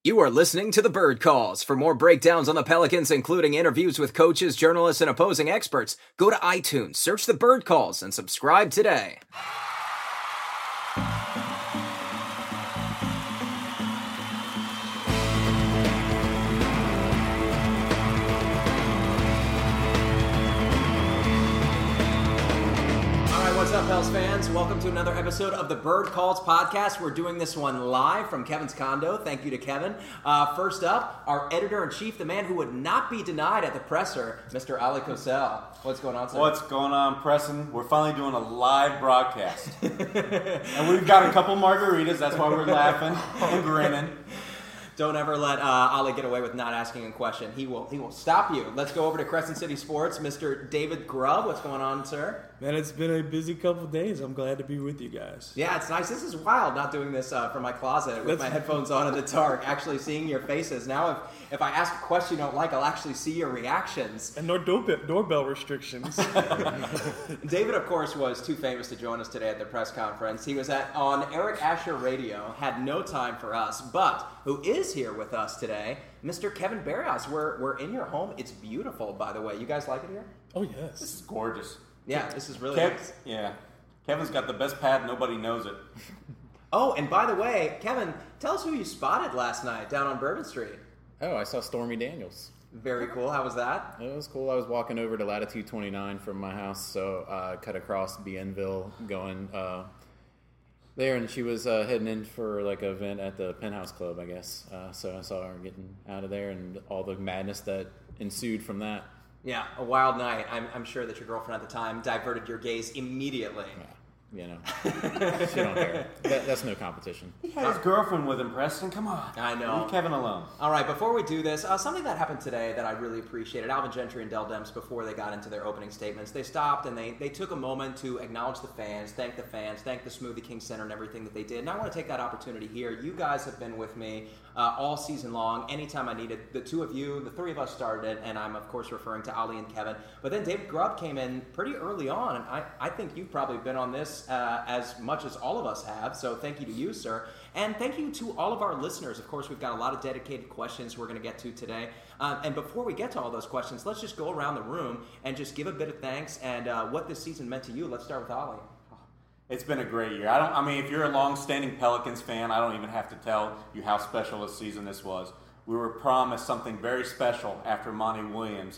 You are listening to The Bird Calls. For more breakdowns on the Pelicans, including interviews with coaches, journalists, and opposing experts, go to iTunes, search The Bird Calls, and subscribe today. What's up, Pels fans? Welcome to another episode of the Bird Calls podcast. We're doing this one live from Kevin's condo. Thank you to Kevin. First up, our editor-in-chief, the man who would not be denied at the presser, Mr. Ali Kosel. What's going on, sir? What's going on, Preston? We're finally doing a live broadcast. And we've got a couple margaritas. That's why we're laughing and grinning. Don't ever let Ali get away with not asking a question. He will stop you. Let's go over to Crescent City Sports. Mr. David Grubb, what's going on, sir? Man, it's been a busy couple of days. I'm glad to be with you guys. Yeah, it's nice. This is wild, not doing this from my closet with my headphones on in the dark, actually seeing your faces. Now, if I ask a question you don't like, I'll actually see your reactions. And no doorbell restrictions. David, of course, was too famous to join us today at the press conference. He was on Eric Asher Radio, had no time for us, but who is here with us today, Mr. Kevin Barrios. We're in your home. It's beautiful, by the way. You guys like it here? Oh, yes. This is gorgeous. Yeah, this is really nice. Yeah. Kevin's got the best pad. Nobody knows it. Oh, and by the way, Kevin, tell us who you spotted last night down on Bourbon Street. Oh, I saw Stormy Daniels. Very cool. How was that? It was cool. I was walking over to Latitude 29 from my house, so I cut across Bienville going there, and she was heading in for like an event at the Penthouse Club, I guess. So I saw her getting out of there and all the madness that ensued from that. Yeah, a wild night. I'm sure that your girlfriend at the time diverted your gaze immediately. Yeah. You know, she don't care. That's no competition. He had his girlfriend with him, Preston. Come on. I know. Leave Kevin alone. All right, before we do this, something that happened today that I really appreciated. Alvin Gentry and Dell Demps, before they got into their opening statements, they stopped and they took a moment to acknowledge the fans, thank the Smoothie King Center and everything that they did. And I want to take that opportunity here. You guys have been with me all season long. Anytime I needed, the two of you, the three of us started, and I'm, of course, referring to Ali and Kevin. But then David Grubb came in pretty early on, and I think you've probably been on this as much as all of us have, so thank you to you, sir. And thank you to all of our listeners. Of course, we've got a lot of dedicated questions we're going to get to today. And before we get to all those questions, let's just go around the room and just give a bit of thanks and what this season meant to you. Let's start with Ali. It's been a great year. I mean, if you're a long-standing Pelicans fan, I don't even have to tell you how special a season this was. We were promised something very special after Monty Williams'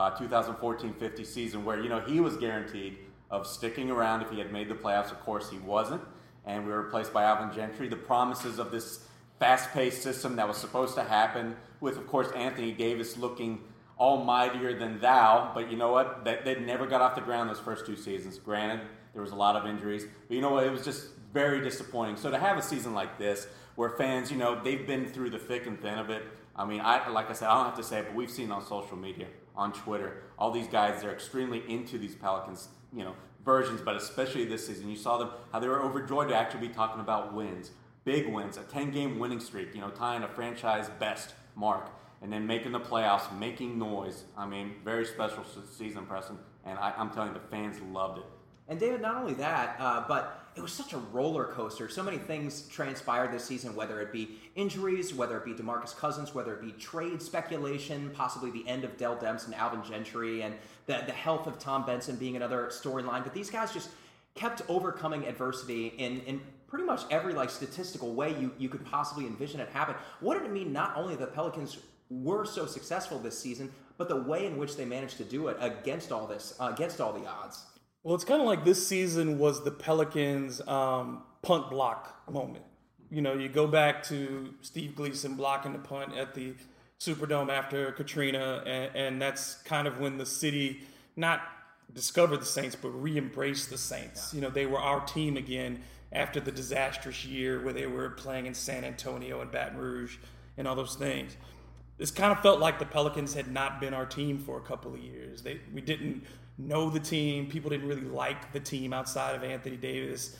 2014-15 season where, he was guaranteed of sticking around if he had made the playoffs. Of course, he wasn't, and we were replaced by Alvin Gentry. The promises of this fast-paced system that was supposed to happen with, of course, Anthony Davis looking almightier than thou, but you know what? They never got off the ground those first two seasons. Granted, there was a lot of injuries, but you know what? It was just very disappointing. So to have a season like this where fans, they've been through the thick and thin of it. I mean, like I said, I don't have to say it, but we've seen on social media, on Twitter, all these guys, they're extremely into these Pelicans, versions, but especially this season. You saw them, how they were overjoyed to actually be talking about wins, big wins, a 10-game winning streak, tying a franchise best mark, and then making the playoffs, making noise. I mean, very special season, Preston, and I'm telling you, the fans loved it. And David, not only that, but it was such a roller coaster. So many things transpired this season, whether it be injuries, whether it be DeMarcus Cousins, whether it be trade speculation, possibly the end of Dell Demps and Alvin Gentry, and the health of Tom Benson being another storyline. But these guys just kept overcoming adversity in pretty much every statistical way you could possibly envision it happen. What did it mean not only that the Pelicans were so successful this season, but the way in which they managed to do it against all the odds? Well, it's kind of like this season was the Pelicans' punt block moment. You go back to Steve Gleason blocking the punt at the Superdome after Katrina, and that's kind of when the city not discovered the Saints, but re-embraced the Saints. Yeah. They were our team again after the disastrous year where they were playing in San Antonio and Baton Rouge and all those things. This kind of felt like the Pelicans had not been our team for a couple of years. We didn't know the team. People didn't really like the team outside of Anthony Davis.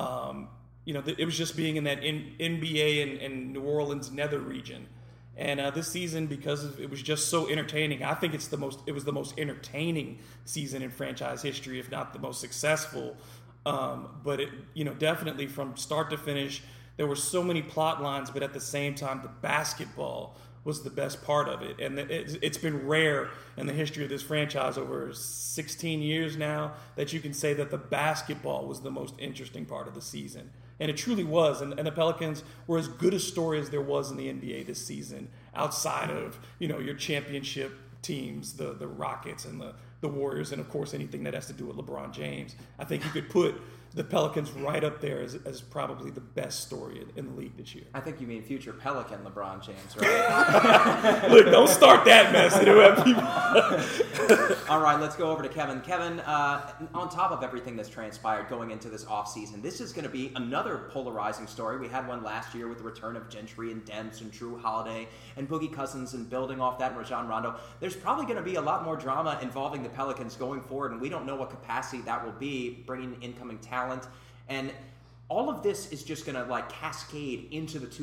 It was just being in that NBA and New Orleans nether region. And this season, because it was just so entertaining, I think it was the most entertaining season in franchise history, if not the most successful. But it, definitely from start to finish, there were so many plot lines, but at the same time, the basketball was the best part of it. And it's been rare in the history of this franchise over 16 years now that you can say that the basketball was the most interesting part of the season. And it truly was. And the Pelicans were as good a story as there was in the NBA this season, outside of, your championship teams, the Rockets and the Warriors, and of course anything that has to do with LeBron James. I think you could put the Pelicans right up there as probably the best story in the league this year. I think you mean future Pelican LeBron James, right? Look, don't start that mess. People. All right, let's go over to Kevin. Kevin, on top of everything that's transpired going into this offseason, this is going to be another polarizing story. We had one last year with the return of Gentry and Demps and Drew Holiday and Boogie Cousins, and building off that, Rajon Rondo. There's probably going to be a lot more drama involving the Pelicans going forward, and we don't know what capacity that will be, bringing incoming talent. And all of this is just going to cascade into the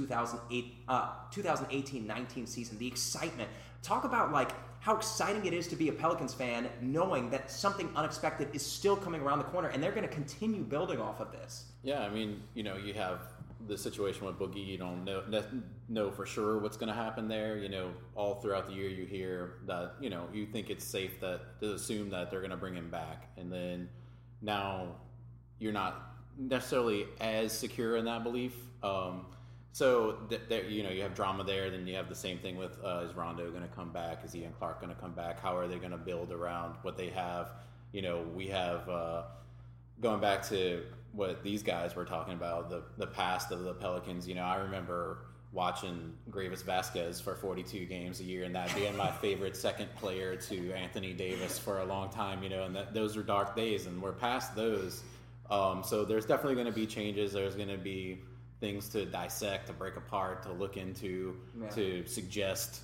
2018-19 season. The excitement. Talk about how exciting it is to be a Pelicans fan, knowing that something unexpected is still coming around the corner, and they're going to continue building off of this. Yeah, I mean, you have the situation with Boogie. You don't know for sure what's going to happen there. All throughout the year you hear that, you think it's safe to assume that they're going to bring him back, and then now you're not necessarily as secure in that belief. So you have drama there. Then you have the same thing with is Rondo going to come back? Is Ian Clark going to come back? How are they going to build around what they have? We have going back to what these guys were talking about, the past of the Pelicans. I remember watching Gravis Vasquez for 42 games a year, and that being my favorite second player to Anthony Davis for a long time. And those were dark days, and we're past those. So there's definitely going to be changes. There's going to be things to dissect, to break apart, to look into, to suggest,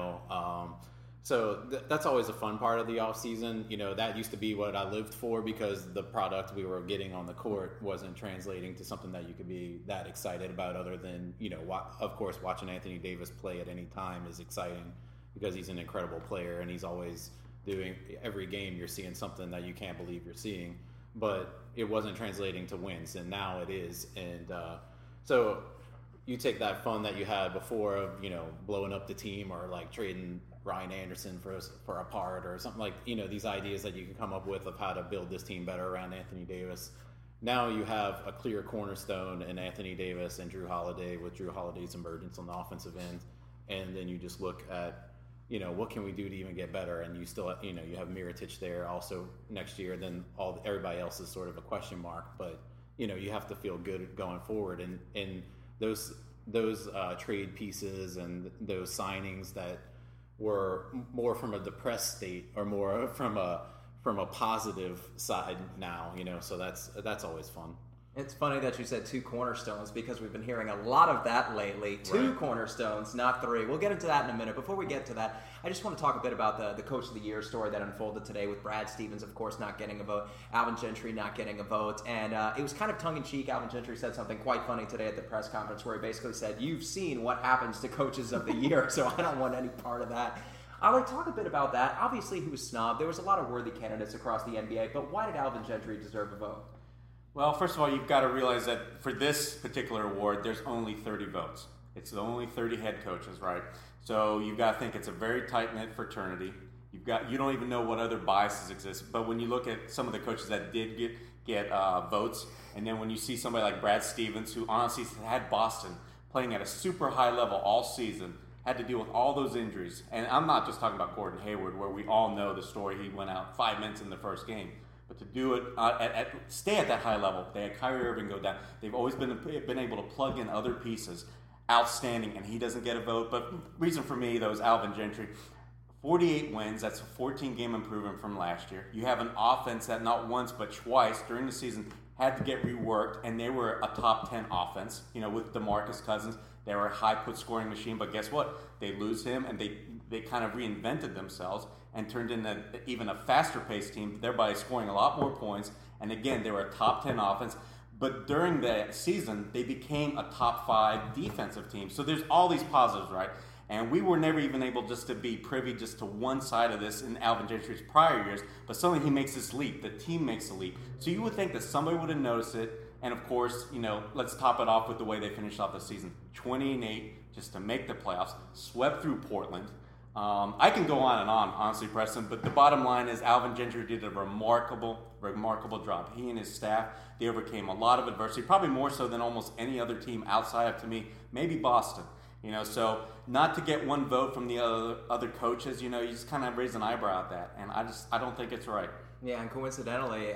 So that's always a fun part of the offseason. That used to be what I lived for, because the product we were getting on the court wasn't translating to something that you could be that excited about, other than, of course, watching Anthony Davis play at any time is exciting because he's an incredible player, and he's always doing every game you're seeing something that you can't believe you're seeing. But it wasn't translating to wins, and now it is. And so you take that fun that you had before of, blowing up the team, or trading Ryan Anderson for a part or something, these ideas that you can come up with of how to build this team better around Anthony Davis. Now you have a clear cornerstone in Anthony Davis and Drew Holiday, with Drew Holiday's emergence on the offensive end. And then you just look at, what can we do to even get better? And you still, you have Mirotic there also next year. Then everybody else is sort of a question mark. But, you have to feel good going forward. And those trade pieces and those signings that were more from a depressed state or more from a positive side now, so that's always fun. It's funny that you said two cornerstones, because we've been hearing a lot of that lately. Two cornerstones, not three. We'll get into that in a minute. Before we get to that, I just want to talk a bit about the Coach of the Year story that unfolded today, with Brad Stevens, of course, not getting a vote, Alvin Gentry not getting a vote. And it was kind of tongue-in-cheek. Alvin Gentry said something quite funny today at the press conference, where he basically said, "You've seen what happens to Coaches of the Year, so I don't want any part of that." I would talk a bit about that. Obviously, he was snubbed. There was a lot of worthy candidates across the NBA, but why did Alvin Gentry deserve a vote? Well, first of all, you've got to realize that for this particular award, there's only 30 votes. It's the only 30 head coaches, right? So you've got to think it's a very tight-knit fraternity. You don't even know what other biases exist. But when you look at some of the coaches that did get votes, and then when you see somebody like Brad Stevens, who honestly had Boston playing at a super high level all season, had to deal with all those injuries. And I'm not just talking about Gordon Hayward, where we all know the story. He went out 5 minutes in the first game. But to do it, stay at that high level, they had Kyrie Irving go down. They've always been able to plug in other pieces. Outstanding, and he doesn't get a vote. But reason for me, though, is Alvin Gentry. 48 wins, that's a 14-game improvement from last year. You have an offense that not once but twice during the season had to get reworked, and they were a top 10 offense. With DeMarcus Cousins, they were a high-put scoring machine. But guess what? They lose him, and they kind of reinvented themselves and turned into even a faster-paced team, thereby scoring a lot more points. And again, they were a top 10 offense. But during the season, they became a top 5 defensive team. So there's all these positives, right? And we were never even able just to be privy just to one side of this in Alvin Gentry's prior years. But suddenly he makes this leap. The team makes a leap. So you would think that somebody would have noticed it And of course, let's top it off with the way they finished off the season. 20-8 just to make the playoffs, swept through Portland. I can go on and on, honestly, Preston, but the bottom line is Alvin Gentry did a remarkable job. He and his staff, they overcame a lot of adversity, probably more so than almost any other team outside of, to me, maybe Boston. So not to get one vote from the other coaches, you just kind of raise an eyebrow at that, and I don't think it's right. Yeah, and coincidentally,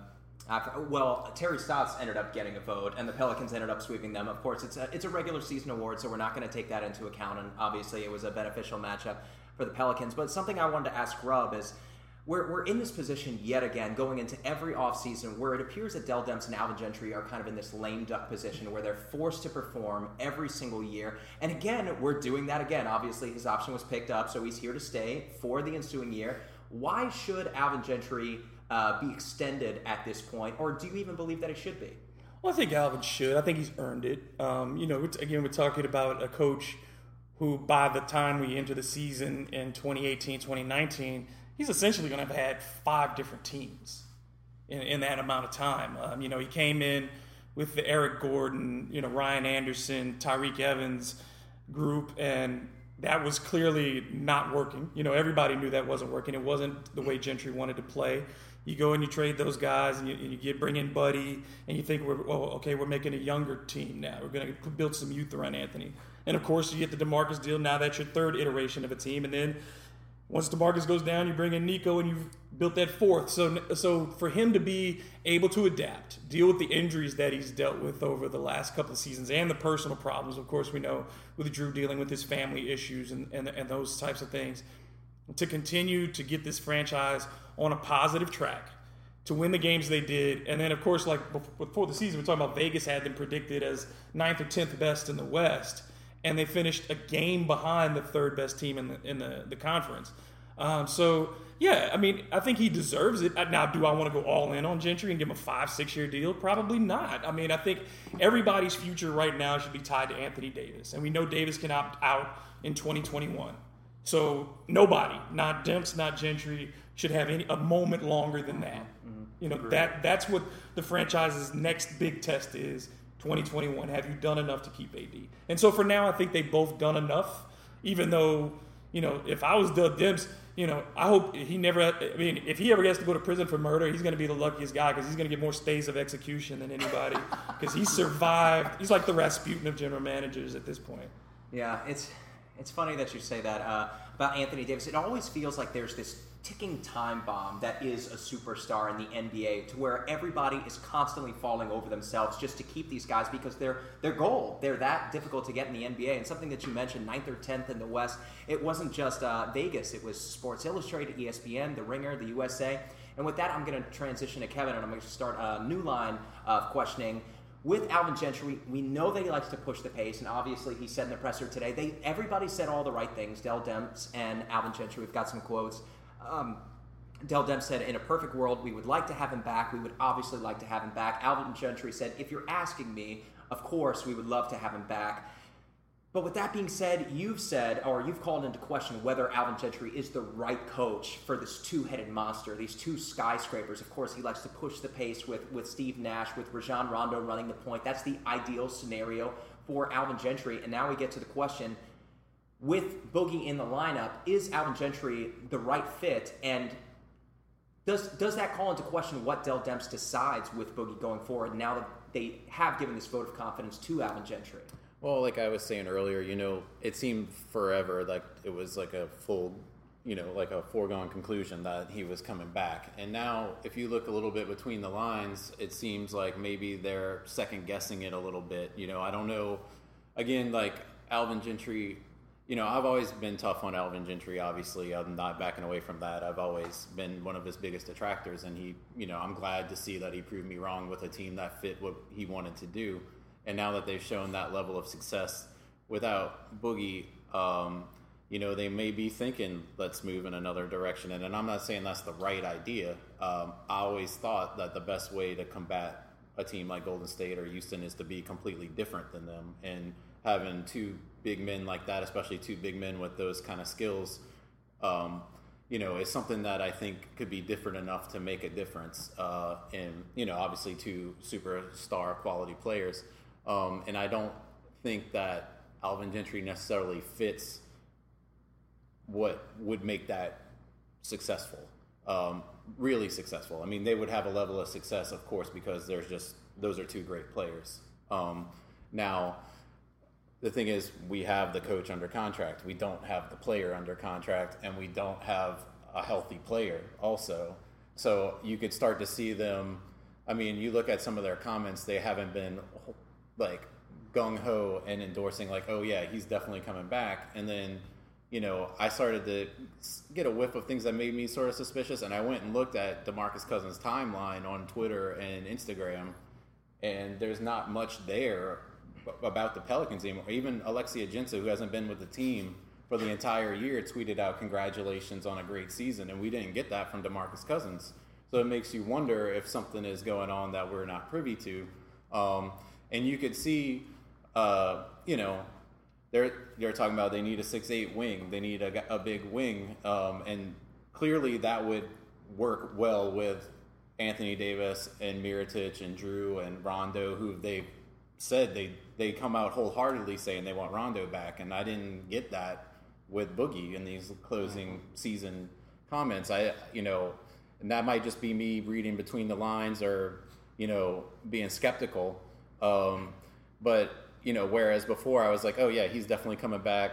Terry Stotts ended up getting a vote, and the Pelicans ended up sweeping them. Of course, it's a regular season award, so we're not going to take that into account, and obviously it was a beneficial matchup for the Pelicans. But something I wanted to ask Grubb is, we're in this position yet again, going into every offseason, where it appears that Dell Demps and Alvin Gentry are kind of in this lame duck position where they're forced to perform every single year. And again, we're doing that again. Obviously, his option was picked up, so he's here to stay for the ensuing year. Why should Alvin Gentry be extended at this point, or do you even believe that it should be? Well, I think Alvin should. I think he's earned it. We're talking about a coach who, by the time we enter the season in 2018, 2019, he's essentially going to have had 5 different teams in that amount of time. He came in with the Eric Gordon, Ryan Anderson, Tyreek Evans group, and that was clearly not working. Everybody knew that wasn't working. It wasn't the way Gentry wanted to play. You go and you trade those guys, and you bring in Buddy, and you think, we're making a younger team now. We're going to build some youth around Anthony. And, of course, you get the DeMarcus deal. Now that's your 3rd iteration of a team. And then once DeMarcus goes down, you bring in Nico, and you've built that 4th. So for him to be able to adapt, deal with the injuries that he's dealt with over the last couple of seasons and the personal problems, of course, we know with Drew dealing with his family issues and those types of things, to continue to get this franchise on a positive track, to win the games they did. And then, of course, like before the season, we're talking about Vegas had them predicted as 9th or 10th best in the West, and they finished a game behind the 3rd best team in the conference. I think he deserves it. Now, do I want to go all in on Gentry and give him a 5-6 year deal? Probably not. I think everybody's future right now should be tied to Anthony Davis, and we know Davis can opt out in 2021. So nobody, not Demps, not Gentry, should have a moment longer than that. That's what the franchise's next big test is. 2021. Have you done enough to keep AD? And so for now, I think they've both done enough. Even though, if I was Doug Demps, I hope he never. If he ever gets to go to prison for murder, he's going to be the luckiest guy because he's going to get more stays of execution than anybody because he survived. He's like the Rasputin of general managers at this point. Yeah, it's funny that you say that about Anthony Davis. It always feels like there's this ticking time bomb that is a superstar in the NBA, to where everybody is constantly falling over themselves just to keep these guys because they're gold. They're that difficult to get in the NBA. And something that you mentioned, 9th or 10th in the West, it wasn't just Vegas. It was Sports Illustrated, ESPN, The Ringer, the USA. And with that, I'm going to transition to Kevin, and I'm going to start a new line of questioning. With Alvin Gentry, we know that he likes to push the pace, and obviously he said in the presser today, everybody said all the right things, Dell Demps and Alvin Gentry. We've got some quotes. Dell Demps said, in a perfect world, we would like to have him back. We would obviously like to have him back. Alvin Gentry said, if you're asking me, of course we would love to have him back. But with that being said, you've called into question whether Alvin Gentry is the right coach for this 2-headed monster, these 2 skyscrapers. Of course, he likes to push the pace with Steve Nash, with Rajon Rondo running the point. That's the ideal scenario for Alvin Gentry. And now we get to the question, with Boogie in the lineup, is Alvin Gentry the right fit? And does that call into question what Dell Demps decides with Boogie going forward now that they have given this vote of confidence to Alvin Gentry? Well, like I was saying earlier, it seemed forever like it was like a full, like a foregone conclusion that he was coming back. And now, if you look a little bit between the lines, it seems like maybe they're second guessing it a little bit. I don't know. Again, like Alvin Gentry, I've always been tough on Alvin Gentry, obviously. I'm not backing away from that. I've always been one of his biggest detractors, and I'm glad to see that he proved me wrong with a team that fit what he wanted to do. And now that they've shown that level of success without Boogie, they may be thinking, let's move in another direction. And I'm not saying that's the right idea. I always thought that the best way to combat a team like Golden State or Houston is to be completely different than them. And having 2 big men like that, especially 2 big men with those kind of skills, is something that I think could be different enough to make a difference in, obviously two superstar quality players. And I don't think that Alvin Gentry necessarily fits what would make that successful, really successful. I mean, they would have a level of success, of course, because those are two great players. Now, the thing is, we have the coach under contract. We don't have the player under contract, and we don't have a healthy player also. So you could start to see them. I mean, you look at some of their comments, they haven't been like gung-ho and endorsing like, oh yeah, he's definitely coming back. And then, I started to get a whiff of things that made me sort of suspicious, and I went and looked at DeMarcus Cousins' timeline on Twitter and Instagram, and there's not much there about the Pelicans anymore. Even Alexia Jinsa, who hasn't been with the team for the entire year, tweeted out congratulations on a great season, and we didn't get that from DeMarcus Cousins. So it makes you wonder if something is going on that we're not privy to. And you could see, they're talking about they need a 6'8" wing, they need a big wing, and clearly that would work well with Anthony Davis and Mirotic and Drew and Rondo, who they've said they come out wholeheartedly saying they want Rondo back, and I didn't get that with Boogie in these closing season comments. And that might just be me reading between the lines or being skeptical. But whereas before I was like, oh yeah, he's definitely coming back.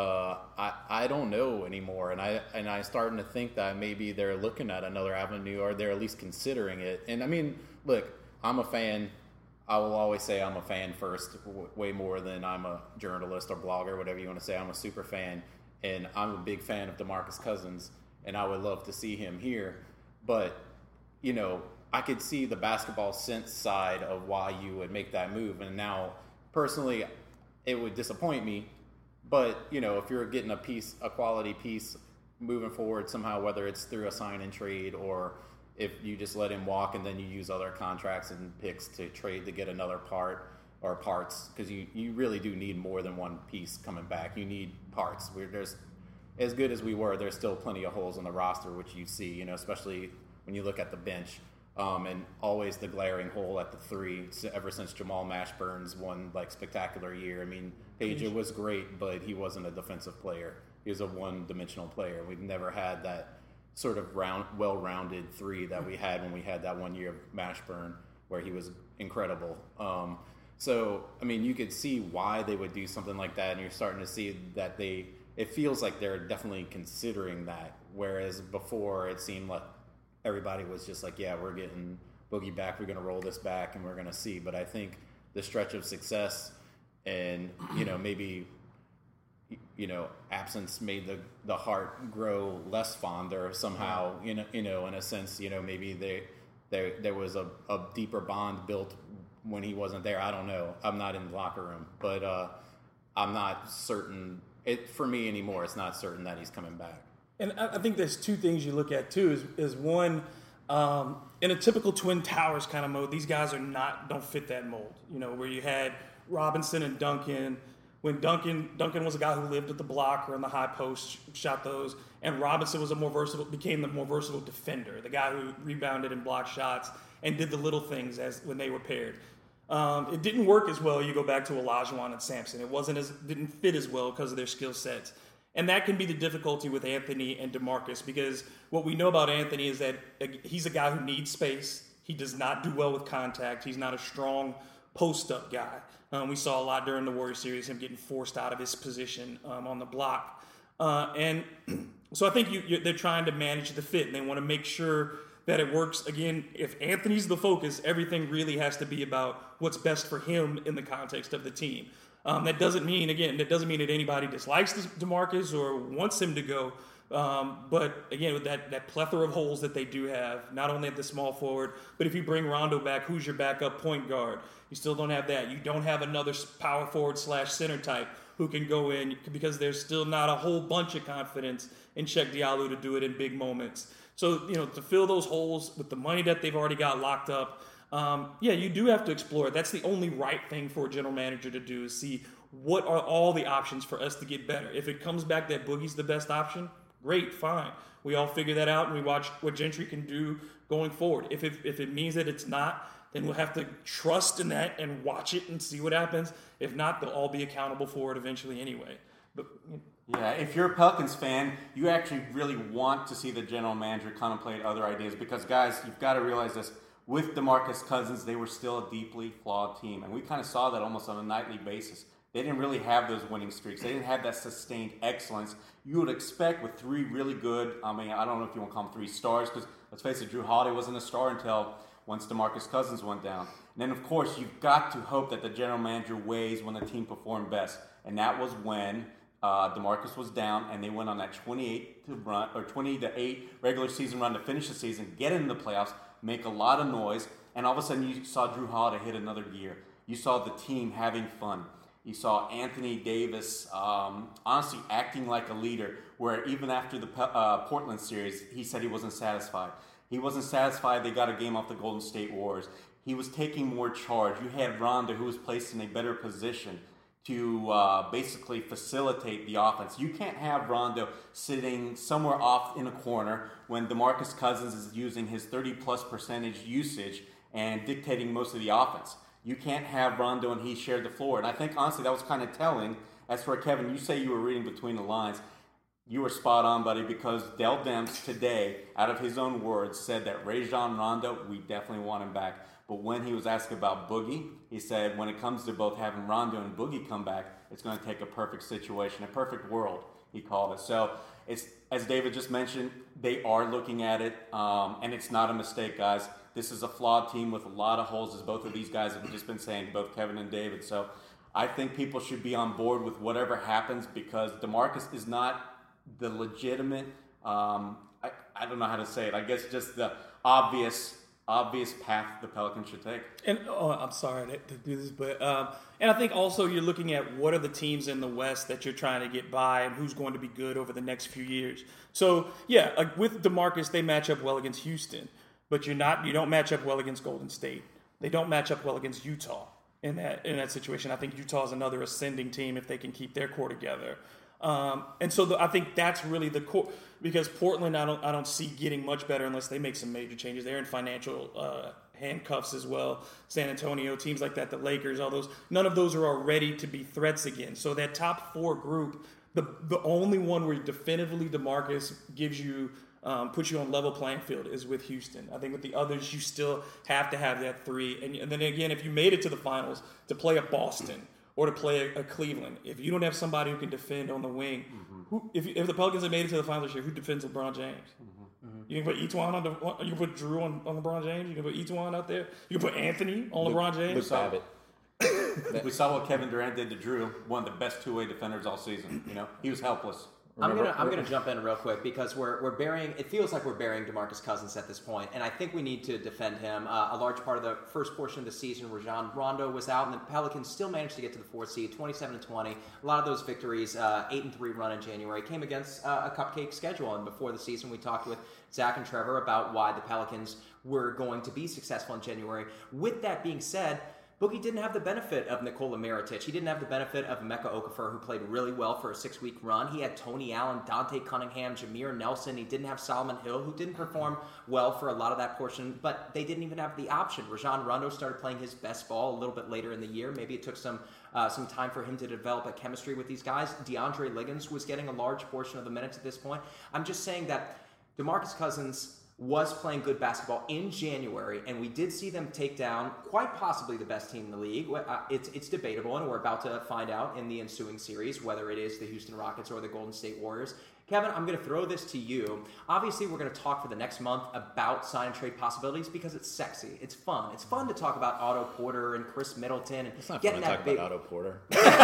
I don't know anymore, and I starting to think that maybe they're looking at another avenue, or they're at least considering it. And I mean, look, I'm a fan. I will always say I'm a fan first, way more than I'm a journalist or blogger, whatever you want to say. I'm a super fan, and I'm a big fan of DeMarcus Cousins, and I would love to see him here. But, I could see the basketball sense side of why you would make that move. And now, personally, it would disappoint me. But, if you're getting a quality piece moving forward somehow, whether it's through a sign and trade or if you just let him walk and then you use other contracts and picks to trade to get another part or parts, because you really do need more than one piece coming back. You need parts. There's, as good as we were, there's still plenty of holes in the roster, which you see, especially when you look at the bench. And always the glaring hole at the three ever since Jamal Mashburn's one spectacular year. I mean, Peja was great, but he wasn't a defensive player. He was a one-dimensional player. We've never had that sort of well-rounded three that we had when we had that 1 year of Mashburn where he was incredible. So, I mean, you could see why they would do something like that, and you're starting to see that it feels like they're definitely considering that, whereas before it seemed like everybody was just like, yeah, we're getting Boogie back, we're going to roll this back, and we're going to see. But I think the stretch of success and, maybe, absence made the heart grow less fonder somehow, in a sense, maybe there was a deeper bond built when he wasn't there. I don't know. I'm not in the locker room, but I'm not certain. For me anymore, it's not certain that he's coming back. And I think there's two things you look at too. Is one, in a typical Twin Towers kind of mode, these guys don't fit that mold. Where you had Robinson and Duncan. When Duncan was a guy who lived at the block or in the high post, shot those, and Robinson was became the more versatile defender, the guy who rebounded and blocked shots and did the little things when they were paired. It didn't work as well. You go back to Olajuwon and Sampson. It didn't fit as well because of their skill sets. And that can be the difficulty with Anthony and DeMarcus, because what we know about Anthony is that he's a guy who needs space. He does not do well with contact. He's not a strong post-up guy. We saw a lot during the Warriors series, him getting forced out of his position on the block. And so I think they're trying to manage the fit, and they want to make sure that it works. Again, if Anthony's the focus, everything really has to be about what's best for him in the context of the team. That doesn't mean that anybody dislikes DeMarcus or wants him to go. But again, with that plethora of holes that they do have, not only at the small forward, but if you bring Rondo back, who's your backup point guard? You still don't have that. You don't have another power forward / center type who can go in, because there's still not a whole bunch of confidence in Cheick Diallo to do it in big moments. So, to fill those holes with the money that they've already got locked up, you do have to explore it. That's the only right thing for a general manager to do, is see what are all the options for us to get better. If it comes back that Boogie's the best option, Great, fine. We all figure that out and we watch what Gentry can do going forward. If it means that it's not, then we'll have to trust in that and watch it and see what happens. If not, they'll all be accountable for it eventually anyway. But yeah, if you're a Pelicans fan, you actually really want to see the general manager contemplate other ideas because, guys, you've got to realize this. With DeMarcus Cousins, they were still a deeply flawed team, and we kind of saw that almost on a nightly basis. They didn't really have those winning streaks. They didn't have that sustained excellence you would expect with three really good, I don't know if you want to call them 3 stars, because let's face it, Drew Holiday wasn't a star until once DeMarcus Cousins went down. And then, of course, you've got to hope that the general manager weighs when the team performed best, and that was when DeMarcus was down, and they went on that 20-8 regular season run to finish the season, get into the playoffs, make a lot of noise, and all of a sudden you saw Drew Holiday hit another gear. You saw the team having fun. You saw Anthony Davis honestly acting like a leader, where even after the Portland series, he said he wasn't satisfied. He wasn't satisfied they got a game off the Golden State Warriors. He was taking more charge. You had Rondo, who was placed in a better position to basically facilitate the offense. You can't have Rondo sitting somewhere off in a corner when DeMarcus Cousins is using his 30+% usage and dictating most of the offense. You can't have Rondo and he shared the floor. And I think, honestly, that was kind of telling. As for Kevin, you say you were reading between the lines. You were spot on, buddy, because Dell Demps today, out of his own words, said that Rajon Rondo, we definitely want him back. But when he was asked about Boogie, he said when it comes to both having Rondo and Boogie come back, it's going to take a perfect situation, a perfect world, he called it. So, it's, as David just mentioned, they are looking at it, and it's not a mistake, guys. This is a flawed team with a lot of holes, as both of these guys have just been saying, both Kevin and David. So I think people should be on board with whatever happens because DeMarcus is not the legitimate, I don't know how to say it, I guess just the obvious path the Pelicans should take. And I'm sorry to do this, but and I think also you're looking at what are the teams in the West that you're trying to get by and who's going to be good over the next few years. So yeah, with DeMarcus, they match up well against Houston. But you don't match up well against Golden State. They don't match up well against Utah in that situation. I think Utah is another ascending team if they can keep their core together. And so I think that's really the core because Portland I don't see getting much better unless they make some major changes. They're in financial handcuffs as well. San Antonio, teams like that, the Lakers, all those. None of those are ready to be threats again. So that top 4 group, the only one where definitively DeMarcus gives you. Puts you on level playing field is with Houston. I think with the others, you still have to have that 3. And then again, if you made it to the finals to play a Boston or to play a Cleveland, if you don't have somebody who can defend on the wing, if the Pelicans have made it to the finals this year, who defends LeBron James? You can put Etuan you can put Drew on LeBron James. You can put Etuan out there. You can put Anthony on LeBron James. Luke Babbitt. We saw what Kevin Durant did to Drew, one of the best two-way defenders all season. He was helpless. I'm gonna jump in real quick because we're burying. It feels like we're burying DeMarcus Cousins at this point, and I think we need to defend him. A large part of the first portion of the season, Rajon Rondo was out, and the Pelicans still managed to get to the 4th seed, 27-20. A lot of those victories, 8-3 run in January, came against a cupcake schedule. And before the season, we talked with Zach and Trevor about why the Pelicans were going to be successful in January. With that being said, Boogie didn't have the benefit of Nikola Mirotic. He didn't have the benefit of Emeka Okafor, who played really well for a 6-week run. He had Tony Allen, Dante Cunningham, Jameer Nelson. He didn't have Solomon Hill, who didn't perform well for a lot of that portion, but they didn't even have the option. Rajon Rondo started playing his best ball a little bit later in the year. Maybe it took some time for him to develop a chemistry with these guys. DeAndre Liggins was getting a large portion of the minutes at this point. I'm just saying that DeMarcus Cousins was playing good basketball in January, and we did see them take down quite possibly the best team in the league. It's debatable, and we're about to find out in the ensuing series whether it is the Houston Rockets or the Golden State Warriors. Kevin, I'm going to throw this to you. Obviously, we're going to talk for the next month about sign and trade possibilities because it's sexy. It's fun. It's fun to talk about Otto Porter and Chris Middleton and It's not getting fun to that talk big about Otto Porter.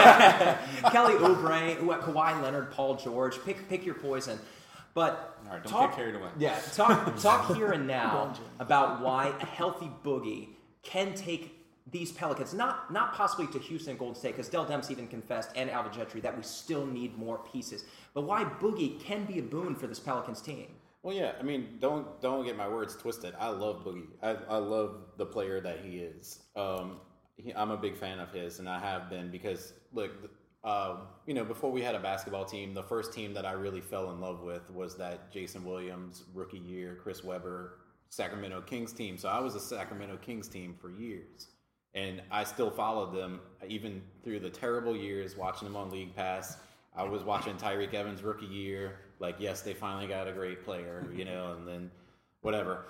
Kelly Oubre, Kawhi Leonard, Paul George. Pick your poison. But all right, don't get carried away. Yeah, talk here and now about why a healthy Boogie can take these Pelicans, not possibly to Houston and Golden State, because Dell Demps even confessed, and Alvin Gentry, that we still need more pieces. But why Boogie can be a boon for this Pelicans team. Well, yeah, I mean, don't get my words twisted. I love Boogie. I love the player that he is. I'm a big fan of his, and I have been because, look, before we had a basketball team, the first team that I really fell in love with was that Jason Williams rookie year, Chris Webber, Sacramento Kings team. So I was a Sacramento Kings team for years. And I still followed them even through the terrible years, watching them on League Pass. I was watching Tyreek Evans rookie year. Like, yes, they finally got a great player, and then whatever.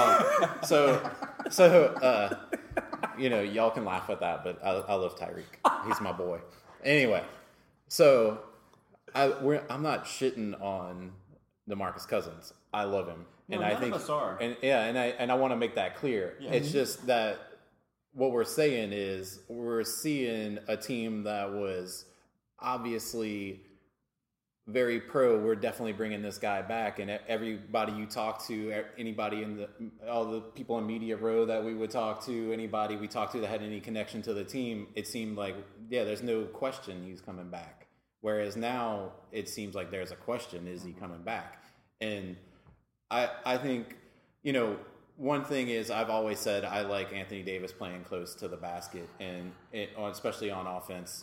Y'all can laugh at that, but I love Tyreek. He's my boy. Anyway, so I'm not shitting on DeMarcus Cousins. I love him, and I think us are. And I want to make that clear. Yeah. It's just that what we're saying is we're seeing a team that was obviously very pro. We're definitely bringing this guy back, and everybody you talk to, anybody all the people in Media Row that we would talk to, anybody we talked to that had any connection to the team, it seemed like, there's no question he's coming back. Whereas now it seems like there's a question: is he coming back? And I think, one thing is I've always said I like Anthony Davis playing close to the basket, and especially on offense.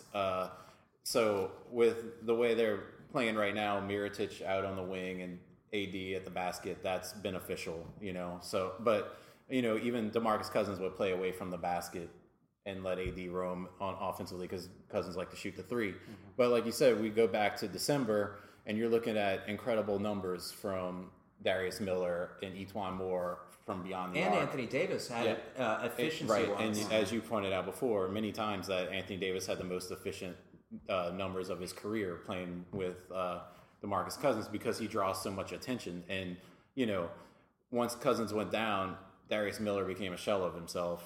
So with the way they're playing right now, Mirotic out on the wing and AD at the basket, that's beneficial, So, but, even DeMarcus Cousins would play away from the basket and let AD roam on offensively because Cousins like to shoot the three. Mm-hmm. But like you said, we go back to December, and you're looking at incredible numbers from Darius Miller and Etuan Moore from beyond the arc. And Anthony Davis had efficiency. Right, and as you pointed out before, many times that Anthony Davis had the most efficient numbers of his career playing with DeMarcus Cousins because he draws so much attention. And, once Cousins went down, Darius Miller became a shell of himself.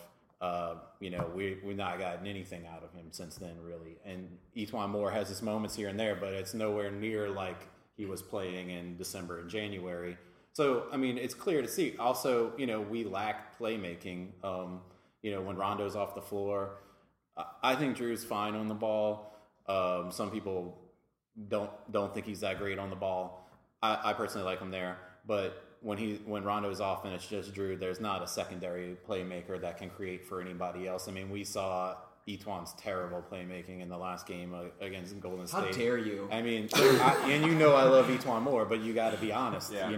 We've not gotten anything out of him since then, really. And Etuan Moore has his moments here and there, but it's nowhere near like he was playing in December and January. So, it's clear to see. Also, we lack playmaking. When Rondo's off the floor, I think Drew's fine on the ball. Some people don't think he's that great on the ball. I personally like him there, but when Rondo's off and it's just Drew, there's not a secondary playmaker that can create for anybody else. We saw Etuan's terrible playmaking in the last game against Golden State. How dare you? I love Etuan Moore, but you got to be honest. Yeah.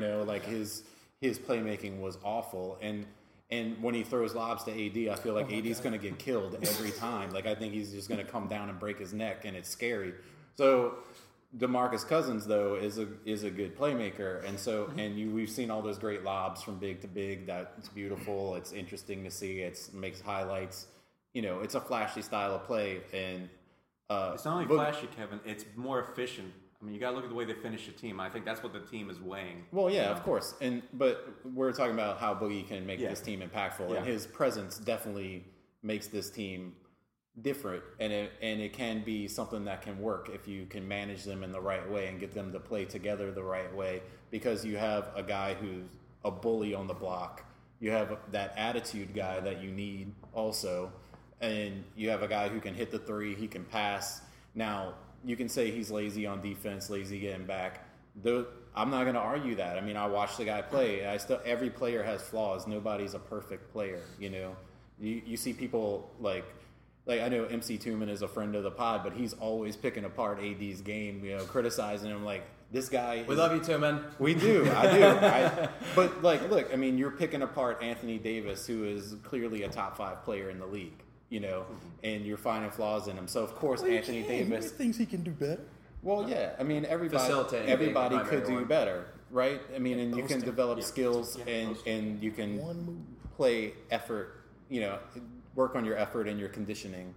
His playmaking was awful, and when he throws lobs to AD, I feel like AD's going to get killed every time. Like, I think he's just going to come down and break his neck, and it's scary. So DeMarcus Cousins, though, is a good playmaker, and we've seen all those great lobs from big to big. That's beautiful. It's interesting to see. It makes highlights. It's a flashy style of play, and it's not only flashy, Kevin. It's more efficient. You got to look at the way they finish a team. I think that's what the team is weighing. Well, yeah, of course. But we're talking about how Boogie can make this team impactful, and his presence definitely makes this team different, and it can be something that can work if you can manage them in the right way and get them to play together the right way, because you have a guy who's a bully on the block. You have that attitude guy that you need also, and you have a guy who can hit the three, he can pass. Now, you can say he's lazy on defense, lazy getting back. I'm not going to argue that. I watched the guy play. Every player has flaws. Nobody's a perfect player. You see people like I know MC Tuman is a friend of the pod, but he's always picking apart AD's game. Criticizing him like this guy. We love you, Tuman. We do. I do. But look. You're picking apart Anthony Davis, who is clearly a top 5 player in the league. And you're finding flaws in him. So of course, Anthony Davis thinks he can do better. Well, yeah. Everybody could do better, right? And you can develop skills and you can play effort. Work on your effort and your conditioning.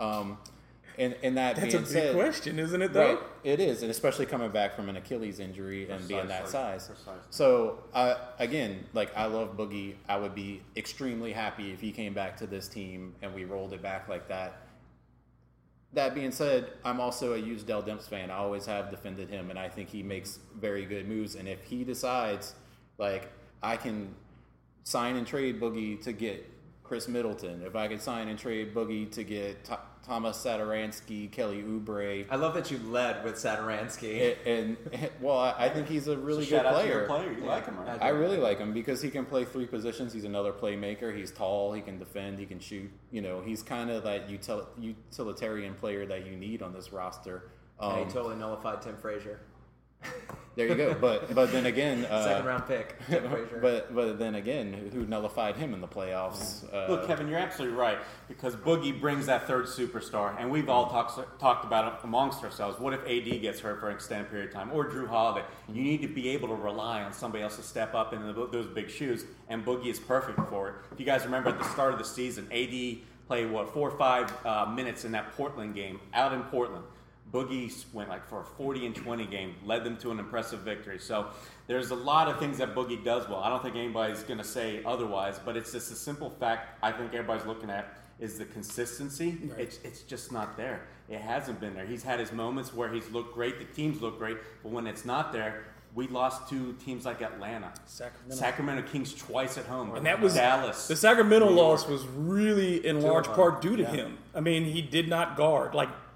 And that's a big question, isn't it? Though right, it is, and especially coming back from an Achilles injury and being that size. Precisely. So again, I love Boogie. I would be extremely happy if he came back to this team and we rolled it back like that. That being said, I'm also a huge Dell Demps fan. I always have defended him, and I think he makes very good moves. And if he decides, I can sign and trade Boogie to get Chris Middleton. If I could sign and trade Boogie to get Thomas Satoransky, Kelly Oubre. I love that you led with Satoransky. I think he's a really good Shout out to player. your player. You like him, right? I really like him because he can play 3 positions. He's another playmaker. He's tall. He can defend. He can shoot. He's kind of that utilitarian player that you need on this roster. He totally nullified Tim Frazier. There you go. But then again, second round pick. Tim Frazier. But then again, who nullified him in the playoffs? Look, Kevin, you're absolutely right because Boogie brings that third superstar, and we've all talked about it amongst ourselves. What if AD gets hurt for an extended period of time, or Drew Holiday? You need to be able to rely on somebody else to step up in those big shoes, and Boogie is perfect for it. If you guys remember at the start of the season, AD played 4 or 5 minutes in that Portland game out in Portland. Boogie went for a 40-20 game, led them to an impressive victory. So there's a lot of things that Boogie does well. I don't think anybody's going to say otherwise, but it's just a simple fact I think everybody's looking at is the consistency. Right. It's just not there. It hasn't been there. He's had his moments where he's looked great, the teams look great, but when it's not there, we lost to teams like Atlanta, Sacramento Kings twice at home, and that was Dallas. The Sacramento loss was really in large part due to him. I mean, he did not guard